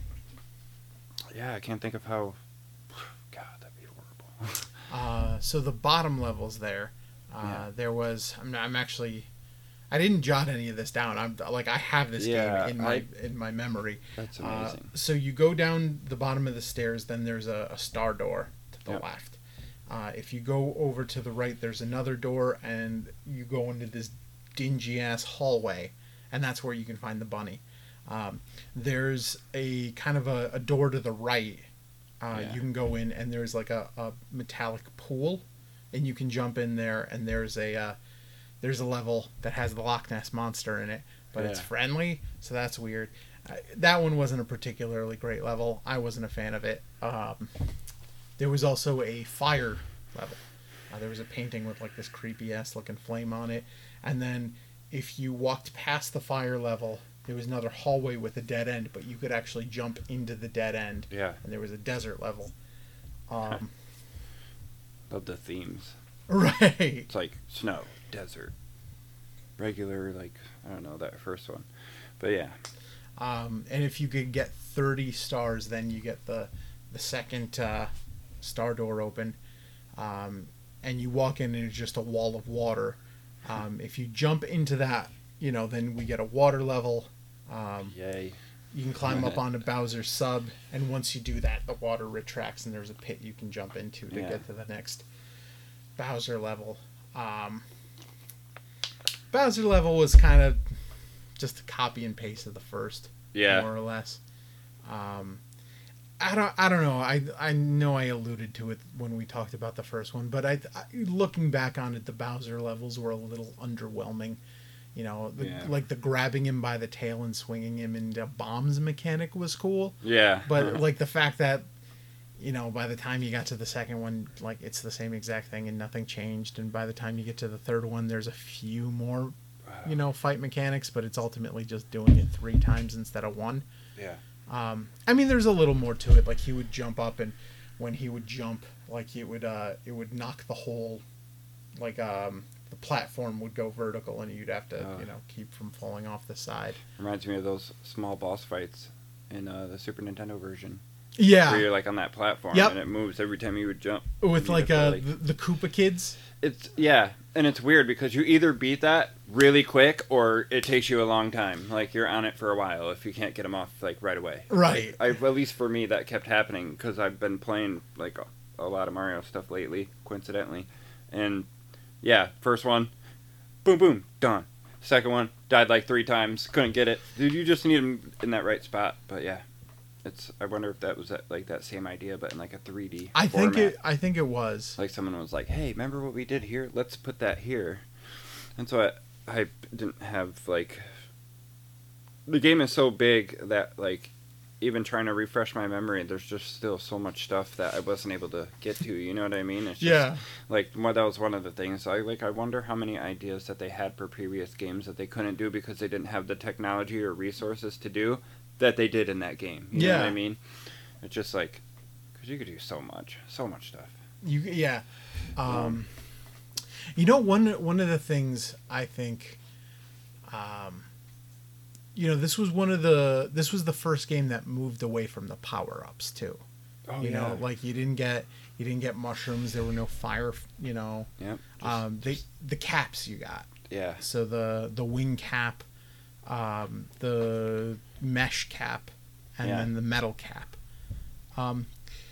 Yeah, I can't think of how... God, that'd be horrible. Uh, so the bottom levels there, uh, Yeah. there was... I'm, I'm actually... I didn't jot any of this down. I'm like I have this Yeah, game in my I- in my memory. That's Uh, amazing. so you go down the bottom of the stairs, then there's a, a star door to the Yep. left. Uh, if you go over to the right, there's another door, and you go into this dingy ass hallway, and that's where you can find the bunny. Um, there's a kind of a, a door to the right. Uh, Yeah. You can go in, and there's like a, a metallic pool, and you can jump in there, and there's a uh, there's a level that has the Loch Ness monster in it, but it's Yeah. friendly, so that's weird. Uh, that one wasn't a particularly great level. I wasn't a fan of it. Um, there was also a fire level. Uh, there was a painting with like this creepy ass looking flame on it, and then if you walked past the fire level, there was another hallway with a dead end, but you could actually jump into the dead end. Yeah. And there was a desert level. Um, Love the themes. right. It's like snow, desert, regular, like, I don't know, that first one. But yeah. Um, and if you could get thirty stars, then you get the the second uh, star door open, um, and you walk in and it's just a wall of water. Um, if you jump into that, you know, then we get a water level. Um, Yay. you can climb up onto Bowser's sub, and once you do that, the water retracts and there's a pit you can jump into to Yeah. get to the next Bowser level. Um, Bowser level was kind of just a copy and paste of the first, Yeah. more or less. Um, I don't, I don't know. I, I know I alluded to it when we talked about the first one, but I, I looking back on it, the Bowser levels were a little underwhelming. You know, the, Yeah. like the grabbing him by the tail and swinging him into bombs mechanic was cool, Yeah. but like the fact that, you know, by the time you got to the second one, like it's the same exact thing and nothing changed, and by the time you get to the third one, there's a few more, you know, fight mechanics, but it's ultimately just doing it three times instead of one. Yeah. Um, I mean, there's a little more to it. Like he would jump up, and when he would jump, like it would, uh, it would knock the whole, like um, the platform would go vertical, and you'd have to, Oh. you know, keep from falling off the side. Reminds me of those small boss fights in uh, the Super Nintendo version. Yeah, Where you're like on that platform Yep. and it moves every time you would jump. with You like, have to, uh, like- the, the Koopa kids. It's yeah, and it's weird because you either beat that really quick or it takes you a long time. Like you're on it for a while if you can't get them off like right away. Right. I, at least for me, that kept happening because I've been playing like a, a lot of Mario stuff lately, coincidentally. And yeah, first one, boom, boom, done. Second one, died like three times, couldn't get it. Dude, you just need them in that right spot. But yeah, it's. I wonder if that was that, like that same idea, but in like a three D. I think format. it. I think it was. Like someone was like, "Hey, remember what we did here? Let's put that here." And so I, I didn't have like. The game is so big that like, even trying to refresh my memory, there's just still so much stuff that I wasn't able to get to. You know what I mean? It's just, Yeah. Like, well, that was one of the things. I like. I wonder how many ideas that they had for previous games that they couldn't do because they didn't have the technology or resources to do that they did in that game. You Yeah. know what I mean? It's just like, because you could do so much, so much stuff. You yeah. Um, you know, one one of the things I think, um, you know, this was one of the this was the first game that moved away from the power ups too. Oh, you yeah. know, like you didn't get you didn't get mushrooms. There were no fire. You know, Yep. Just, um, they the caps you got. yeah. So the the wing cap, um, the mesh cap, and Yeah. then the metal cap. Um,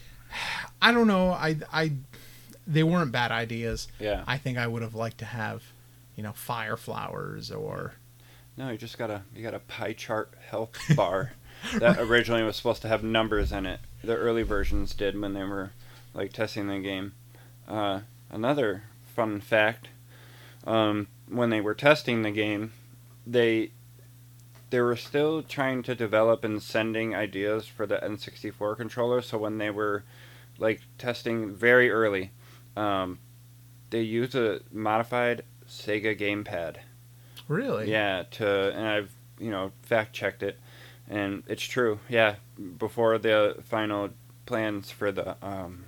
I don't know. I I they weren't bad ideas. Yeah. I think I would have liked to have, you know, fire flowers or. No, you just got a you got a pie chart health bar that originally was supposed to have numbers in it. The early versions did when they were like testing the game. Uh, another fun fact: um, when they were testing the game, they they were still trying to develop and sending ideas for the N sixty-four controller. So when they were like testing very early, um, they used a modified Sega gamepad. Really? Yeah, to and I've you know fact checked it, and it's true. Yeah, before the final plans for the um,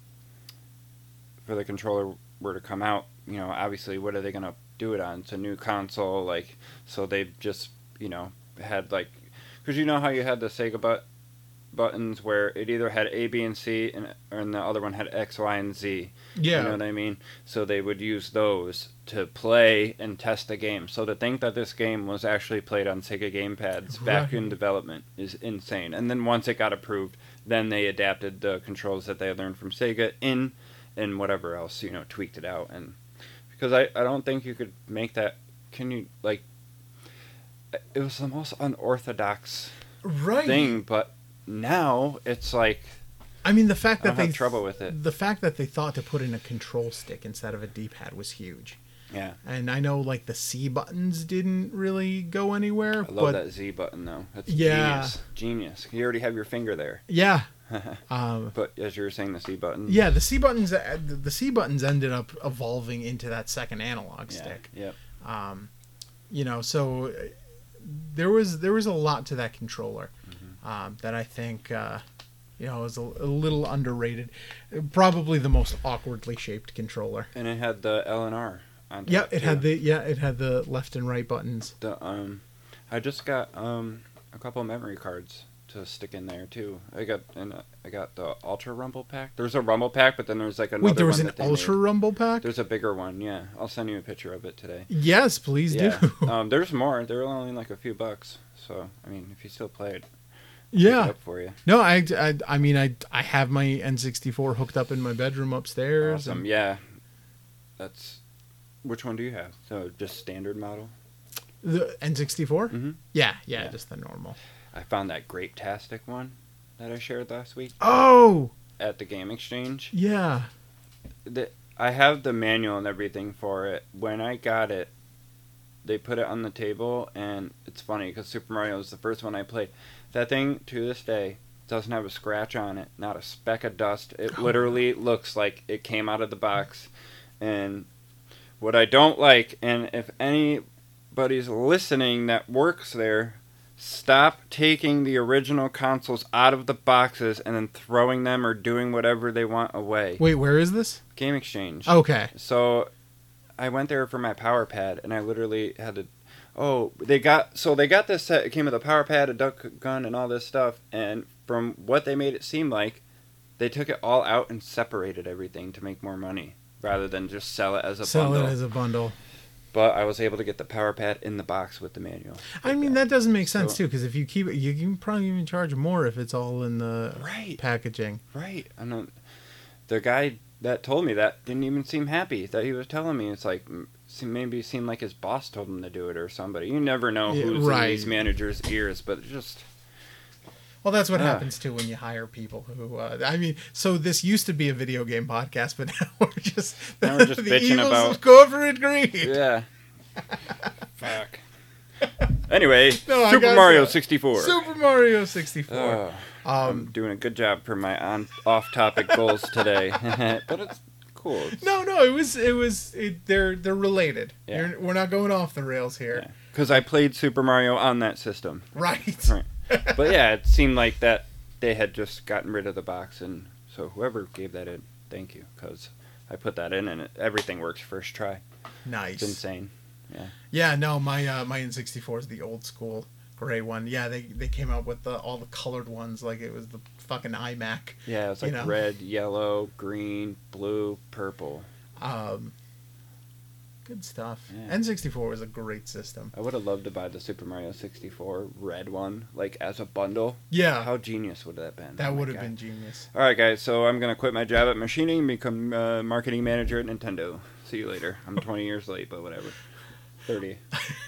for the controller were to come out, you know, obviously, what are they gonna do it on? It's a new console, like so they just you know had like because you know how you had the Sega but buttons where it either had A, B, and C, and and the other one had X, Y, and Z. Yeah. You know what I mean? So they would use those to play and test the game. So to think that this game was actually played on Sega gamepads back Right. in development is insane. And then once it got approved, then they adapted the controls that they had learned from Sega in and whatever else, you know, tweaked it out. And because I, I don't think you could make that. Can you, like, it was the most unorthodox Right. thing, but now it's like I mean, the fact I that don't they have trouble with it. The fact that they thought to put in a control stick instead of a D-pad was huge. Yeah. And I know like the C buttons didn't really go anywhere. I love but that Z button though. That's Yeah. genius. Genius. You already have your finger there. Yeah. Um, But as you were saying, the C button. yeah, the C buttons uh, the C buttons ended up evolving into that second analog Yeah. stick. Yep. Um, you know, so uh, there was there was a lot to that controller Mm-hmm. um, that I think uh, you know was a, a little underrated. Probably the most awkwardly shaped controller. And it had the L and R on top. Yeah, it had too. the yeah it had the left and right buttons. The um, I just got um a couple memory cards to stick in there too. I got and uh, I got the Ultra Rumble pack. There's a Rumble pack, but then there's like another Wait, there was one an that they Ultra made. Rumble pack? There's a bigger one. Yeah, I'll send you a picture of it today. Yes, please Yeah. do. um, there's more. They're only like a few bucks. So I mean, if you still play it, pick it Yeah. up for you. No, I, I, I mean, I, I have my N sixty-four hooked up in my bedroom upstairs. Awesome. and- Yeah. That's. Which one do you have? So just standard model. The N sixty-four? Mm-hmm. Yeah, yeah, Yeah. just the normal. I found that Grape-tastic one that I shared last week Oh, at the Game Exchange. yeah. The, I have the manual and everything for it. When I got it, they put it on the table, and it's funny because Super Mario was the first one I played. That thing, to this day, doesn't have a scratch on it, not a speck of dust. It Oh. literally looks like it came out of the box. And what I don't like, and if anybody's listening that works there, stop taking the original consoles out of the boxes and then throwing them or doing whatever they want away. Wait, where is this? Game Exchange. Okay. So I went there for my power pad, and I literally had to. Oh, they got so they got this set. It came with a power pad, a duck gun, and all this stuff. And from what they made it seem like, they took it all out and separated everything to make more money, rather than just sell it as a Sell bundle. it as a bundle. But I was able to get the power pad in the box with the manual. I mean, that doesn't make sense, So- too, because if you keep it, you can probably even charge more if it's all in the Right. packaging. Right. I know. The guy that told me that didn't even seem happy that he was telling me. It's like m- se- maybe it seemed like his boss told him to do it or somebody. You never know Yeah, who's right. in these managers' ears, but it just Well, that's what Yeah. happens, too, when you hire people who, uh, I mean, so this used to be a video game podcast, but now we're just, Now we're just the bitching Eagles about- of corporate greed. yeah. Fuck. Anyway, No, I Super got Mario that. sixty-four. Super Mario sixty-four. Oh, um, I'm doing a good job for my on off-topic goals today, but it's cool. It's, no, no, it was it was it, they're they're related. Yeah. You're, we're not going off the rails here, because I played Super Mario on that system. right? Right. But yeah, it seemed like that they had just gotten rid of the box, and so whoever gave that in, thank you, because I put that in and it, everything works first try. Nice. It's insane. Yeah. Yeah, no, my uh, my N sixty-four is the old school gray one. Yeah, they they came out with the, all the colored ones, like it was the fucking iMac. Yeah, it's like You know? red, yellow, green, blue, purple. Um, good stuff. Yeah. N sixty-four was a great system. I would have loved to buy the Super Mario sixty-four red one, like as a bundle. Yeah, How genius would that have been? that Oh my would have God. been genius. All right, guys. So I'm gonna quit my job at machining and become uh, marketing manager at Nintendo. See you later. I'm twenty years late, but whatever. thirty.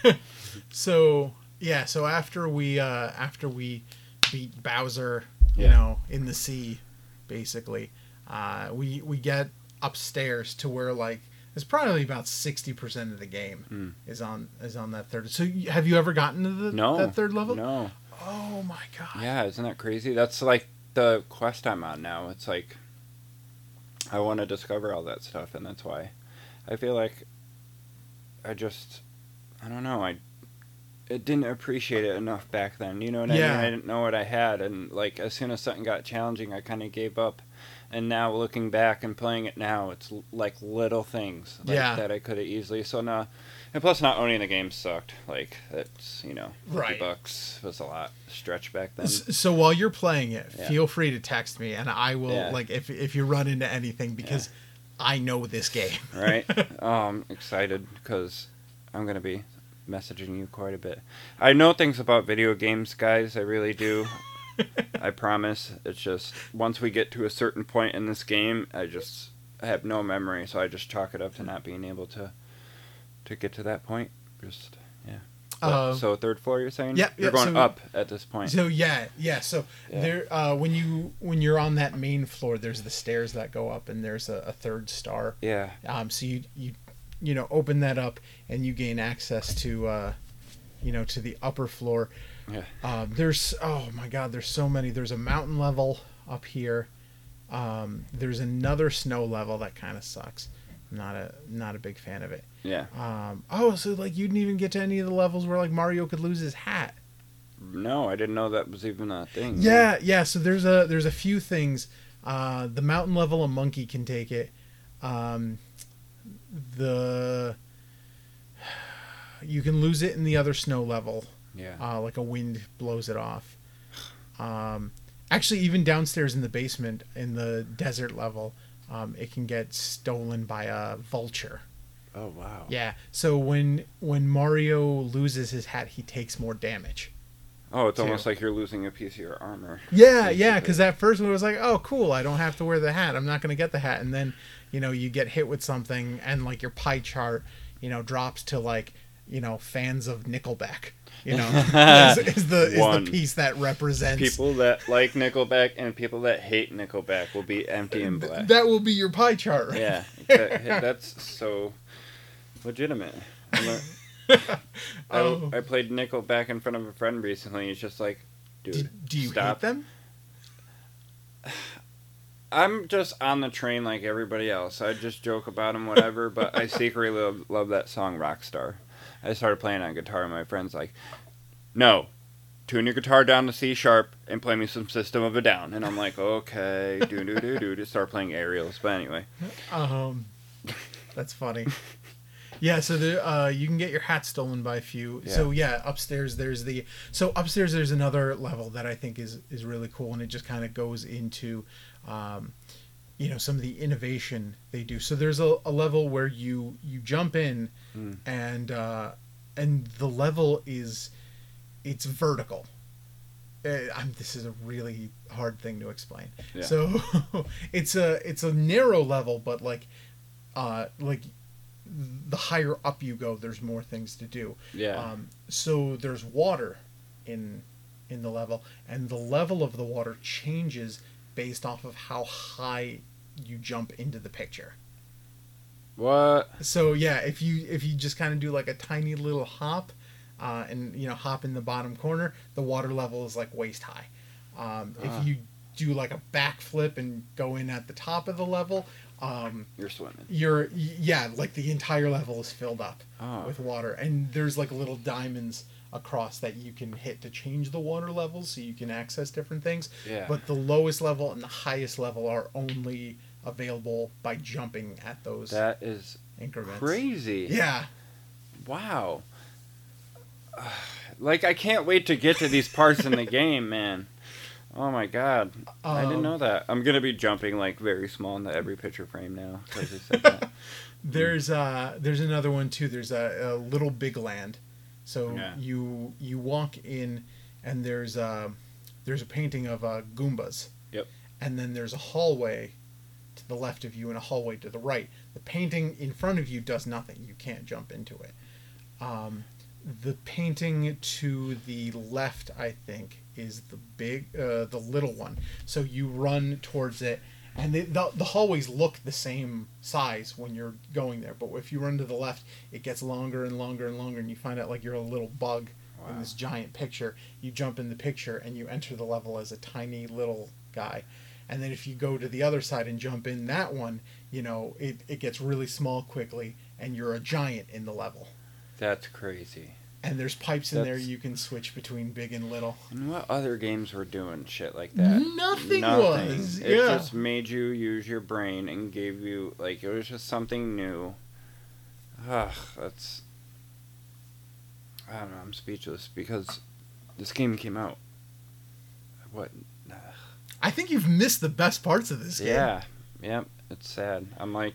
So yeah, so after we uh, after we beat Bowser, you Yeah. know, in the sea, basically, uh, we we get upstairs to where like it's probably about sixty percent of the game Mm. is on is on that third. So y- have you ever gotten to the No. that third level? No. Oh my god. Yeah, isn't that crazy? That's like the quest I'm on now. It's like I want to discover all that stuff, and that's why I feel like I just I don't know. I it didn't appreciate it enough back then. You know what I Yeah. mean? I didn't know what I had, and like as soon as something got challenging, I kind of gave up. And now looking back and playing it now, it's l- like little things like, Yeah. that I could have easily. So now, and plus not owning the game sucked. Like it's you know, fifty Right. bucks was a lot stretch back then. S- So while you're playing it, Yeah. feel free to text me, and I will Yeah. like if if you run into anything because I know this game. Right? um, excited because I'm gonna be messaging you quite a bit. I know things about video games, guys. I really do. I promise. It's just once we get to a certain point in this game, I just I have no memory, so I just chalk it up to not being able to to get to that point. Just yeah. But- Uh, so third floor, you're saying? yeah, You're yeah, going so- up at this point. So yeah, yeah. So Yeah. there, uh, when you when you're on that main floor, there's the stairs that go up, and there's a, a third star. Yeah. Um, so you you you know open that up, and you gain access to uh, you know to the upper floor. Yeah. Um, there's oh my god, there's so many. There's a mountain level up here. Um, there's another snow level that kind of sucks. I'm not a not a big fan of it. Yeah. Um, oh, so like you didn't even get to any of the levels where like Mario could lose his hat. No, I didn't know that was even a thing. Yeah, yeah. So there's a there's a few things. Uh, the mountain level, a monkey can take it. Um, the you can lose it in the other snow level. Yeah. Uh, like a wind blows it off. Um, actually, even downstairs in the basement, in the desert level, um, it can get stolen by a vulture. Oh wow. Yeah. So when when Mario loses his hat, he takes more damage. Oh, it's Too. almost like you're losing a piece of your armor. Yeah, yeah. Basically. Because at first it was like, oh, cool, I don't have to wear the hat. I'm not going to get the hat. And then, you know, you get hit with something, and like your pie chart, you know, drops to like, you know, fans of Nickelback. You know, is, is the is One. the piece that represents People that like Nickelback and people that hate Nickelback will be empty and black. that will be your pie chart. Right? Yeah, that, that's so legitimate. I'm a- I, Oh. I played Nickelback in front of a friend recently. He's just like, Do, dude, do you stop. hate them? I'm just on the train like everybody else. I just joke about him, whatever. But I secretly love, love that song Rockstar. I started playing on guitar, and my friend's like, "No, tune your guitar down to C sharp and play me some System of a Down." And I'm like, "Okay, do do do do." To start playing aerials, but anyway. Um, that's funny. Yeah, so the uh, you can get your hat stolen by a few. Yeah. So yeah, upstairs there's the so upstairs there's another level that I think is is really cool, and it just kind of goes into, um, you know, some of the innovation they do. So there's a, a level where you you jump in, Mm. and uh, and the level is it's vertical. Uh, I'm, this is a really hard thing to explain. Yeah. So it's a it's a narrow level, but like uh, like the higher up you go, there's more things to do. Yeah. Um, so there's water in in the level, and the level of the water changes based off of how high you jump into the picture. What? So yeah, if you if you just kind of do like a tiny little hop, uh, and you know hop in the bottom corner, the water level is like waist high. Um, Ah. If you do like a backflip and go in at the top of the level, um, You're swimming. you're yeah, like the entire level is filled up Oh. with water, and there's like little diamonds across that you can hit to change the water levels, so you can access different things. Yeah. But the lowest level and the highest level are only available by jumping at those That is increments. crazy. Yeah. Wow. Like, I can't wait to get to these parts in the game, man. Oh my god. I didn't Um, know that. I'm going to be jumping, like, very small into every picture frame now. 'Cause it said that. There's uh there's another one too. There's a, a little big land. So Yeah. you you walk in and there's a there's a painting of uh, Goombas. Yep. And then there's a hallway to the left of you and a hallway to the right. The painting in front of you does nothing. You can't jump into it. Um, the painting to the left, I think, is the big uh, the little one. So you run towards it. And they, the, the hallways look the same size when you're going there, but if you run to the left, it gets longer and longer and longer, and you find out like you're a little bug Wow. in this giant picture. You jump in the picture, and you enter the level as a tiny little guy. And then if you go to the other side and jump in that one, you know, it, it gets really small quickly, and you're a giant in the level. That's crazy. And there's pipes in there That's- you can switch between big and little. And what other games were doing shit like that? Nothing was, It yeah. just made you use your brain and gave you, like, it was just something new. Ugh, that's... I don't know, I'm speechless because this game came out. What? Ugh. I think you've missed the best parts of this game. Yeah, yep, it's sad. I'm, like,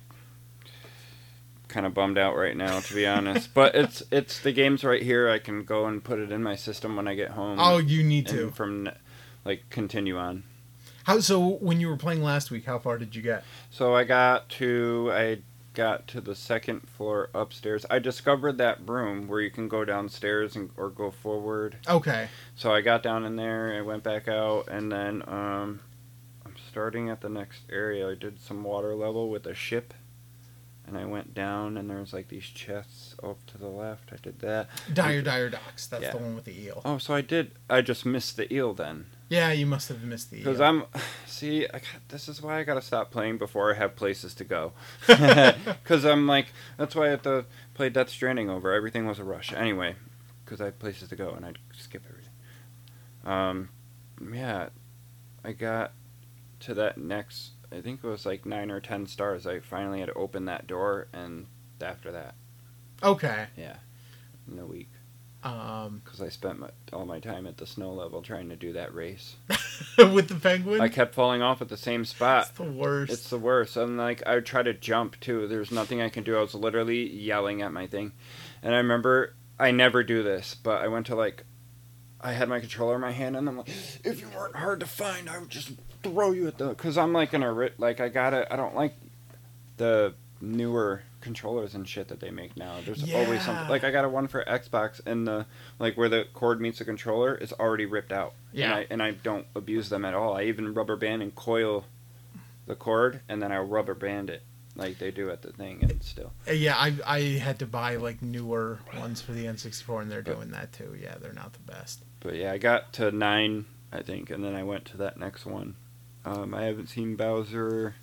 kind of bummed out right now, to be honest. But it's it's the game's right here. I can go and put it in my system when I get home. Oh, you need to. And from, like, continue on. How so? When you were playing last week, how far did you get? So I got to I got to the second floor upstairs. I discovered that room where you can go downstairs and or go forward. Okay. So I got down in there. I went back out, and then um, I'm starting at the next area. I did some water level with a ship, and I went down, and there's like these chests off to the left. I did that. Dire Dire Docks. That's Yeah. the one with the eel. Oh, so I did. I just missed the eel then. Yeah, you must have missed the Because eel. I'm, see, I got, this is why I gotta stop playing before I have places to go. Because I'm like, that's why I have to play Death Stranding over. Everything was a rush. Anyway, because I had places to go and I'd skip everything. Um, yeah, I got to that next, I think it was like nine or ten stars. I finally had to open that door, and after that, Okay. yeah, in a week. Um, Because I spent my, all my time at the snow level trying to do that race. with the penguin? I kept falling off at the same spot. It's the worst. It's the worst. And like I would try to jump too. There's nothing I can do. I was literally yelling at my thing. And I remember I never do this, but I went to like I had my controller in my hand and I'm like, if you weren't hard to find, I would just throw you at the because I'm like in a ri- like I gotta I don't like the newer controllers and shit that they make now. There's always Yeah. something like I got a one for Xbox and the like where the cord meets the controller is already ripped out. Yeah. And I, and I don't abuse them at all. I even rubber band and coil the cord and then I rubber band it like they do at the thing and still. Uh, yeah, I I had to buy like newer ones for the N sixty-four, and they're doing that too. Yeah, they're not the best. But yeah, I got to nine, I think, and then I went to that next one. Um, I haven't seen Bowser,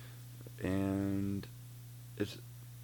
and it's.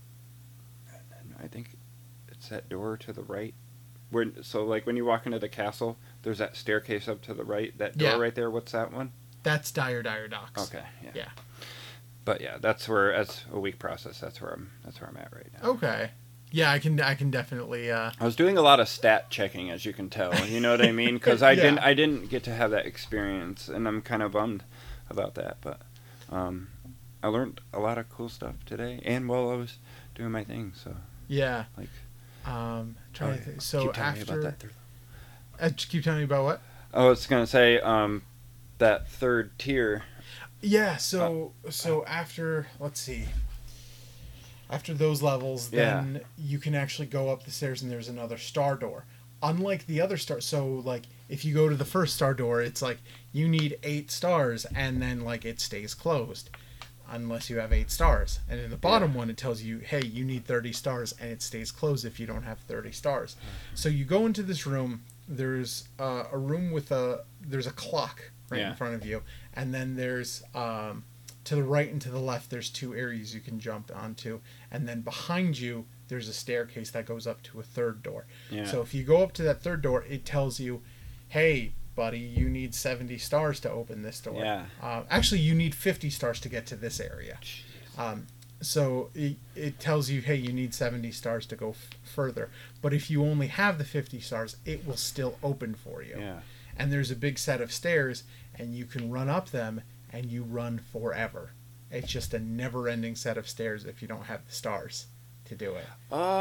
I think it's that door to the right. Where so like when you walk into the castle, there's that staircase up to the right. That door Yeah. right there. What's that one? That's Dire Dire Docks. Okay. Yeah. Yeah. But yeah, that's where as a week process. That's where I'm. That's where I'm at right now. Okay. Yeah, I can I can definitely. Uh, I was doing a lot of stat checking, as you can tell. You know what I mean? Because I Yeah. didn't, I didn't get to have that experience, and I'm kind of bummed about that. But um, I learned a lot of cool stuff today, and while I was doing my thing. So yeah. like, Um, trying to oh, think. So keep telling me after, about that. uh, just keep telling me about what? I was gonna say um, that third tier. Yeah. So so after let's see. After those levels, then you can actually go up the stairs and there's another star door. Unlike the other star, so like if you go to the first star door, it's like you need eight stars and then like it stays closed. unless you have eight stars. And in the bottom Yeah. one, it tells you, hey, you need thirty stars, and it stays closed if you don't have thirty stars. So you go into this room. There's uh, a room with a there's a clock right Yeah. in front of you, and then there's um, to the right and to the left. There's two areas you can jump onto, and then behind you there's a staircase that goes up to a third door. Yeah. So if you go up to that third door, it tells you, hey, buddy, you need seventy stars to open this door. Yeah. Uh, actually, you need fifty stars to get to this area. Um, so it, it tells you, hey, you need seventy stars to go f- further. But if you only have the fifty stars, it will still open for you. Yeah. And there's a big set of stairs, and you can run up them, and you run forever. It's just a never-ending set of stairs if you don't have the stars to do it.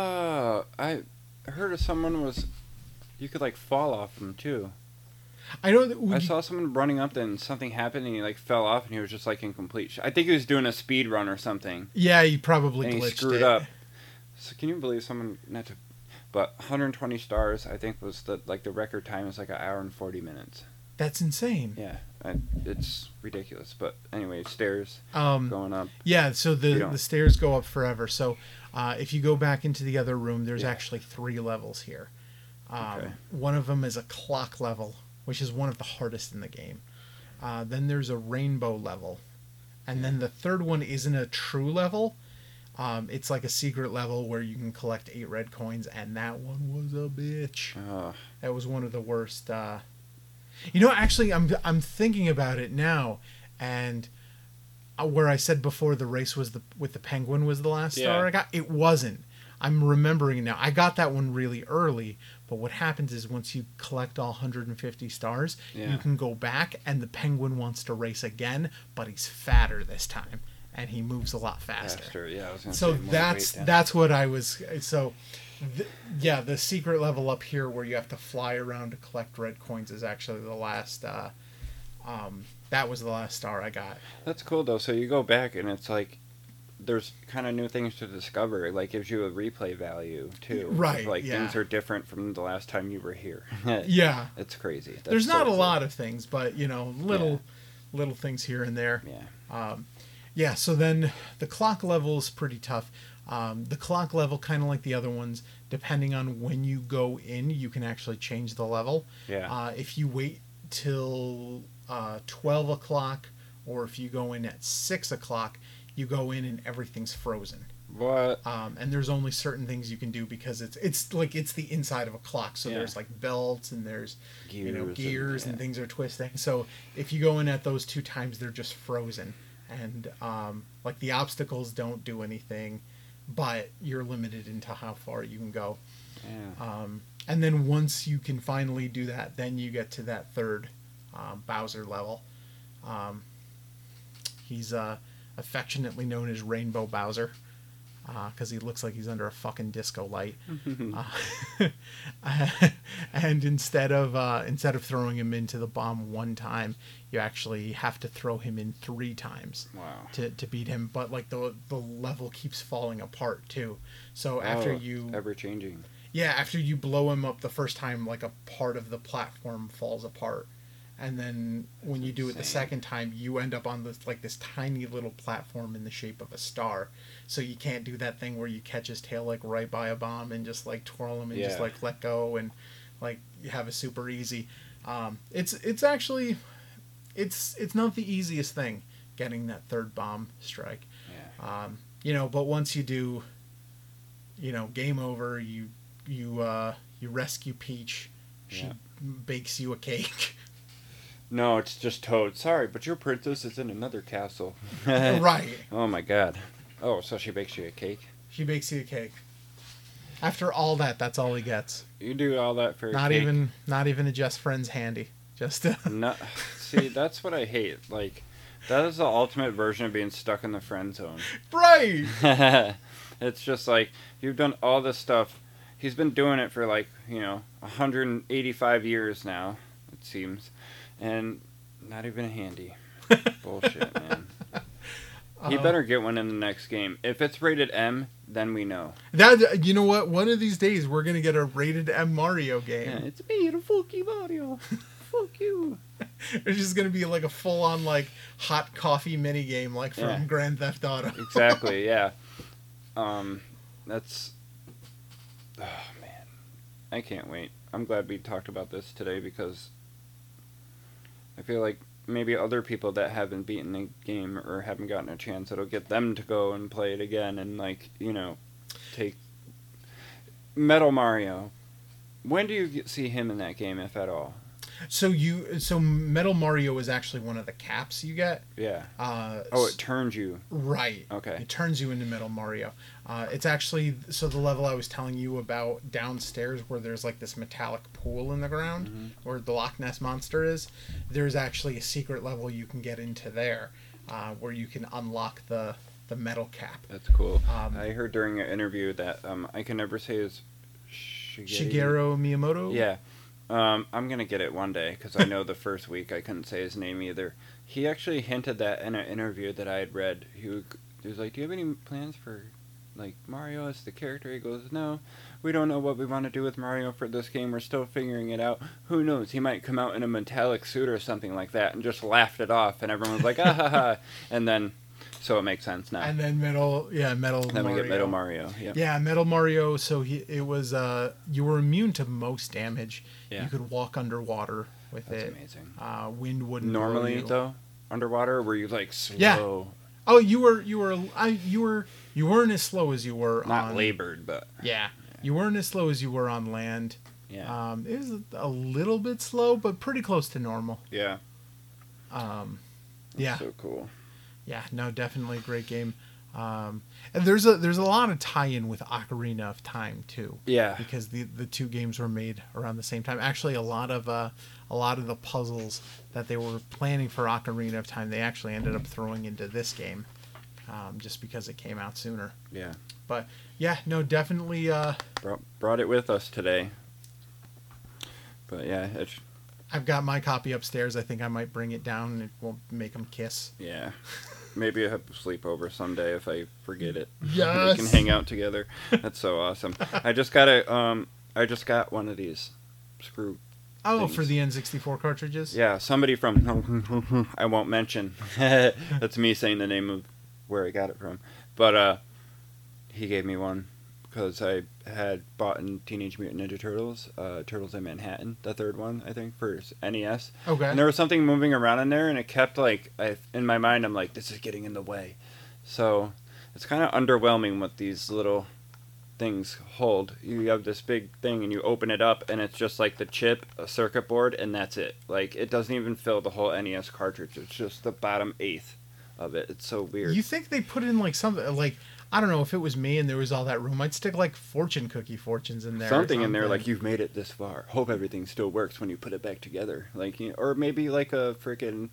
Oh, I heard of someone was. You could like fall off them too. I know that I saw someone running up and something happened and he like fell off and he was just like in complete. Sh- I think he was doing a speed run or something. Yeah, you probably And he glitched screwed it. up. So can you believe someone not to, but one hundred twenty stars I think was the like the record time is like an hour and forty minutes. That's insane. Yeah, I, it's ridiculous. But anyway, stairs Um, going up. Yeah, so the, You don't- the stairs go up forever. So uh, if you go back into the other room, there's Yeah. actually three levels here. Um, Okay. One of them is a clock level, which is one of the hardest in the game. Uh, then there's a rainbow level. And then the third one isn't a true level. Um, it's like a secret level where you can collect eight red coins, and that one was a bitch. Oh, That was one of the worst. Uh... You know, actually, I'm I'm thinking about it now, and uh, where I said before the race was the with the penguin was the last Yeah. star I got. It wasn't. I'm remembering now. I got that one really early, but what happens is once you collect all one hundred fifty stars, Yeah. you can go back, and the penguin wants to race again, but he's fatter this time, and he moves a lot faster. faster. Yeah, I was gonna So say more that's weight down. that's what I was. So, th- yeah, the secret level up here where you have to fly around to collect red coins is actually the last. Uh, um, that was the last star I got. That's cool though. So you go back and it's like there's kind of new things to discover. It like gives you a replay value too. Right, Like yeah. things are different from the last time you were here. Yeah, It's crazy. That's there's so not a cool. lot of things, but you know, little little things here and there. Yeah. Um, yeah. So then the clock level is pretty tough. Um, the clock level, kind of like the other ones, depending on when you go in, you can actually change the level. Yeah. Uh, if you wait till uh, twelve o'clock, or if you go in at six o'clock, you go in and everything's frozen. What? Um, and there's only certain things you can do because it's it's like it's the inside of a clock. So Yeah. there's like belts and there's Gears you know and- gears and, yeah. things are twisting. So if you go in at those two times, they're just frozen, and um, like the obstacles don't do anything, but you're limited into how far you can go. Yeah. Um, and then once you can finally do that, then you get to that third um, Bowser level. Um, he's uh, affectionately known as Rainbow Bowser because he looks like he's under a fucking disco light. uh, and instead of uh, instead of throwing him into the bomb one time, you actually have to throw him in three times Wow. to, to beat him. But like the the level keeps falling apart too. So after Oh, you ever changing. yeah, after you blow him up the first time, like a part of the platform falls apart, and then when you do it the insane. second time, you end up on this like this tiny little platform in the shape of a star. So you can't do that thing where you catch his tail like right by a bomb and just like twirl him and just Yeah. like let go and like you have a super easy. Um, it's it's actually it's it's not the easiest thing getting that third bomb strike. Yeah. Um, you know, but once you do, you know, game over. You you uh, you rescue Peach. She Yeah. bakes you a cake. No, it's just Toad. Sorry, but your princess is in another castle. Right. Oh my god. Oh, so she bakes you a cake? She bakes you a cake. After all that, that's all he gets. You do all that for a Not cake? even not even a just friends handy. Just uh, No, see, that's what I hate. Like, that is the ultimate version of being stuck in the friend zone. right. It's just like, you've done all this stuff. He's been doing it for like, you know, one hundred eighty-five years now, it seems. And not even a handy. Bullshit, man. He Uh, better get one in the next game. If it's rated M, then we know. That you know what? One of these days we're gonna get a rated M Mario game. Yeah, it's a beautiful Mario. fuck you. It's just gonna be like a full on like hot coffee mini game like from Yeah. Grand Theft Auto. Exactly, yeah. Um, that's... Oh, man. I can't wait. I'm glad we talked about this today because I feel like maybe other people that haven't beaten the game or haven't gotten a chance, it'll get them to go and play it again and, like, you know, take... Metal Mario. When do you get, see him in that game, if at all? So you so Metal Mario is actually one of the caps you get. Yeah. Uh, Oh, it turns you. Right. Okay. It turns you into Metal Mario. Uh, it's actually so the level I was telling you about downstairs where there's like this metallic pool in the ground Mhm. where the Loch Ness monster is. There's actually a secret level you can get into there uh, where you can unlock the the metal cap. That's cool. Um, I heard during an interview that um, I can never say his Shige- Shigeru Miyamoto. Yeah. Um, I'm going to get it one day because I know the first week I couldn't say his name either. He actually hinted that in an interview that I had read. He, would, he was like, do you have any plans for like Mario as the character? He goes, no, we don't know what we want to do with Mario for this game. We're still figuring it out. Who knows? He might come out in a metallic suit or something like that, and just laughed it off. And everyone was like, ah ha ha. And then, so it makes sense now. And then Metal, yeah, Metal then Mario. we get Metal Mario. Yeah. Yeah, Metal Mario. So he, it was, uh, you were immune to most damage. Yeah. You could walk underwater with That's it. amazing. Uh, wind wouldn't blow Normally, you. though, underwater, were you like slow? Yeah. Oh, you were, you were, I, you were, you weren't as slow as you were Not on. labored, but Yeah, you weren't as slow as you were on land. yeah. Um, it was a little bit slow, but pretty close to normal. yeah. Um, That's yeah, so cool. yeah, no, definitely a great game. Um, and there's a there's a lot of tie-in with Ocarina of Time too. Yeah. Because the the two games were made around the same time. Actually, a lot of uh, a lot of the puzzles that they were planning for Ocarina of Time, they actually ended up throwing into this game, um, just because it came out sooner. Yeah. But yeah, no, definitely. Uh, Brought, brought it with us today. But yeah, it's, I've got my copy upstairs. I think I might bring it down and it won't make them kiss. yeah. Maybe I have to sleep over someday if I forget it. Yes. We can hang out together. That's so awesome. I just got a um I just got one of these screw. Oh, things. for the N sixty-four cartridges? Yeah, somebody from I won't mention. That's me saying the name of where I got it from. But uh he gave me one because I had bought in Teenage Mutant Ninja Turtles, uh, Turtles in Manhattan, the third one, I think, for N E S. Okay. And there was something moving around in there, and it kept, like, I, in my mind, I'm like, this is getting in the way. So, it's kind of underwhelming what these little things hold. You have this big thing, and you open it up, and it's just, like, the chip, a circuit board, and that's it. Like, it doesn't even fill the whole N E S cartridge. It's just the bottom eighth of it. It's so weird. You think they put in, like, something, like, I don't know, if it was me and there was all that room, I'd stick, like, fortune cookie fortunes in there. or Something in there, something. like, you've made it this far. Hope everything still works when you put it back together. Like, you know, or maybe like a freaking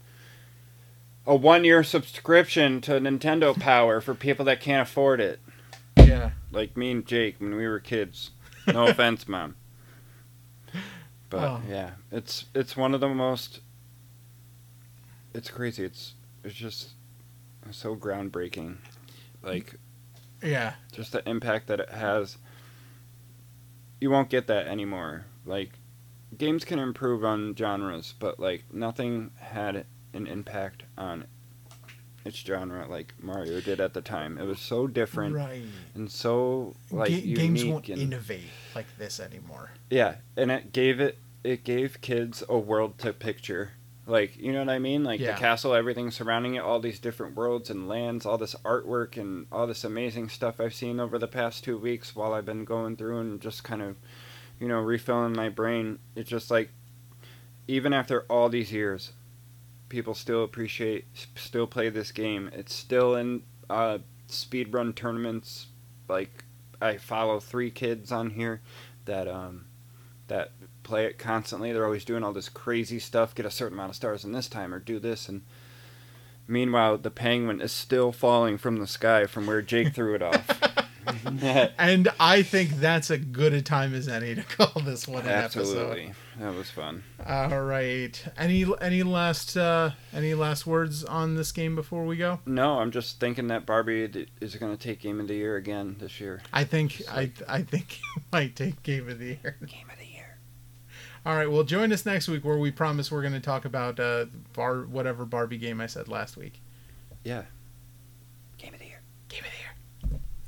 a one-year subscription to Nintendo Power for people that can't afford it. Yeah. Like me and Jake when we were kids. No offense, Mom. But Oh. yeah, it's it's one of the most. It's crazy. It's it's just so groundbreaking. Like. Yeah. Just the impact that it has. You won't get that anymore. Like, games can improve on genres, but, like, nothing had an impact on its genre like Mario did at the time. It was so different Right. and so, like, Ga- games unique. won't and, innovate like this anymore. yeah, and it gave it, it gave kids a world to picture. Like, you know what I mean? Like, Yeah. the castle, everything surrounding it, all these different worlds and lands, all this artwork and all this amazing stuff I've seen over the past two weeks while I've been going through and just kind of, you know, refilling my brain. It's just like, even after all these years, people still appreciate, still play this game. It's still in uh, speedrun tournaments. Like, I follow three kids on here that, um, that play it constantly. They're always doing all this crazy stuff, get a certain amount of stars in this time or do this, and meanwhile the penguin is still falling from the sky from where Jake threw it off. And I think that's a good a time as any to call this one an Absolutely. That was fun. episode. All right. Any any last uh, any last words on this game before we go? No, I'm just thinking that Barbie d- is going to take Game of the Year again this year. I think I I think it might take Game of the Year. Game of the Year. All right, well, join us next week where we promise we're going to talk about uh, bar whatever Barbie game I said last week. Yeah.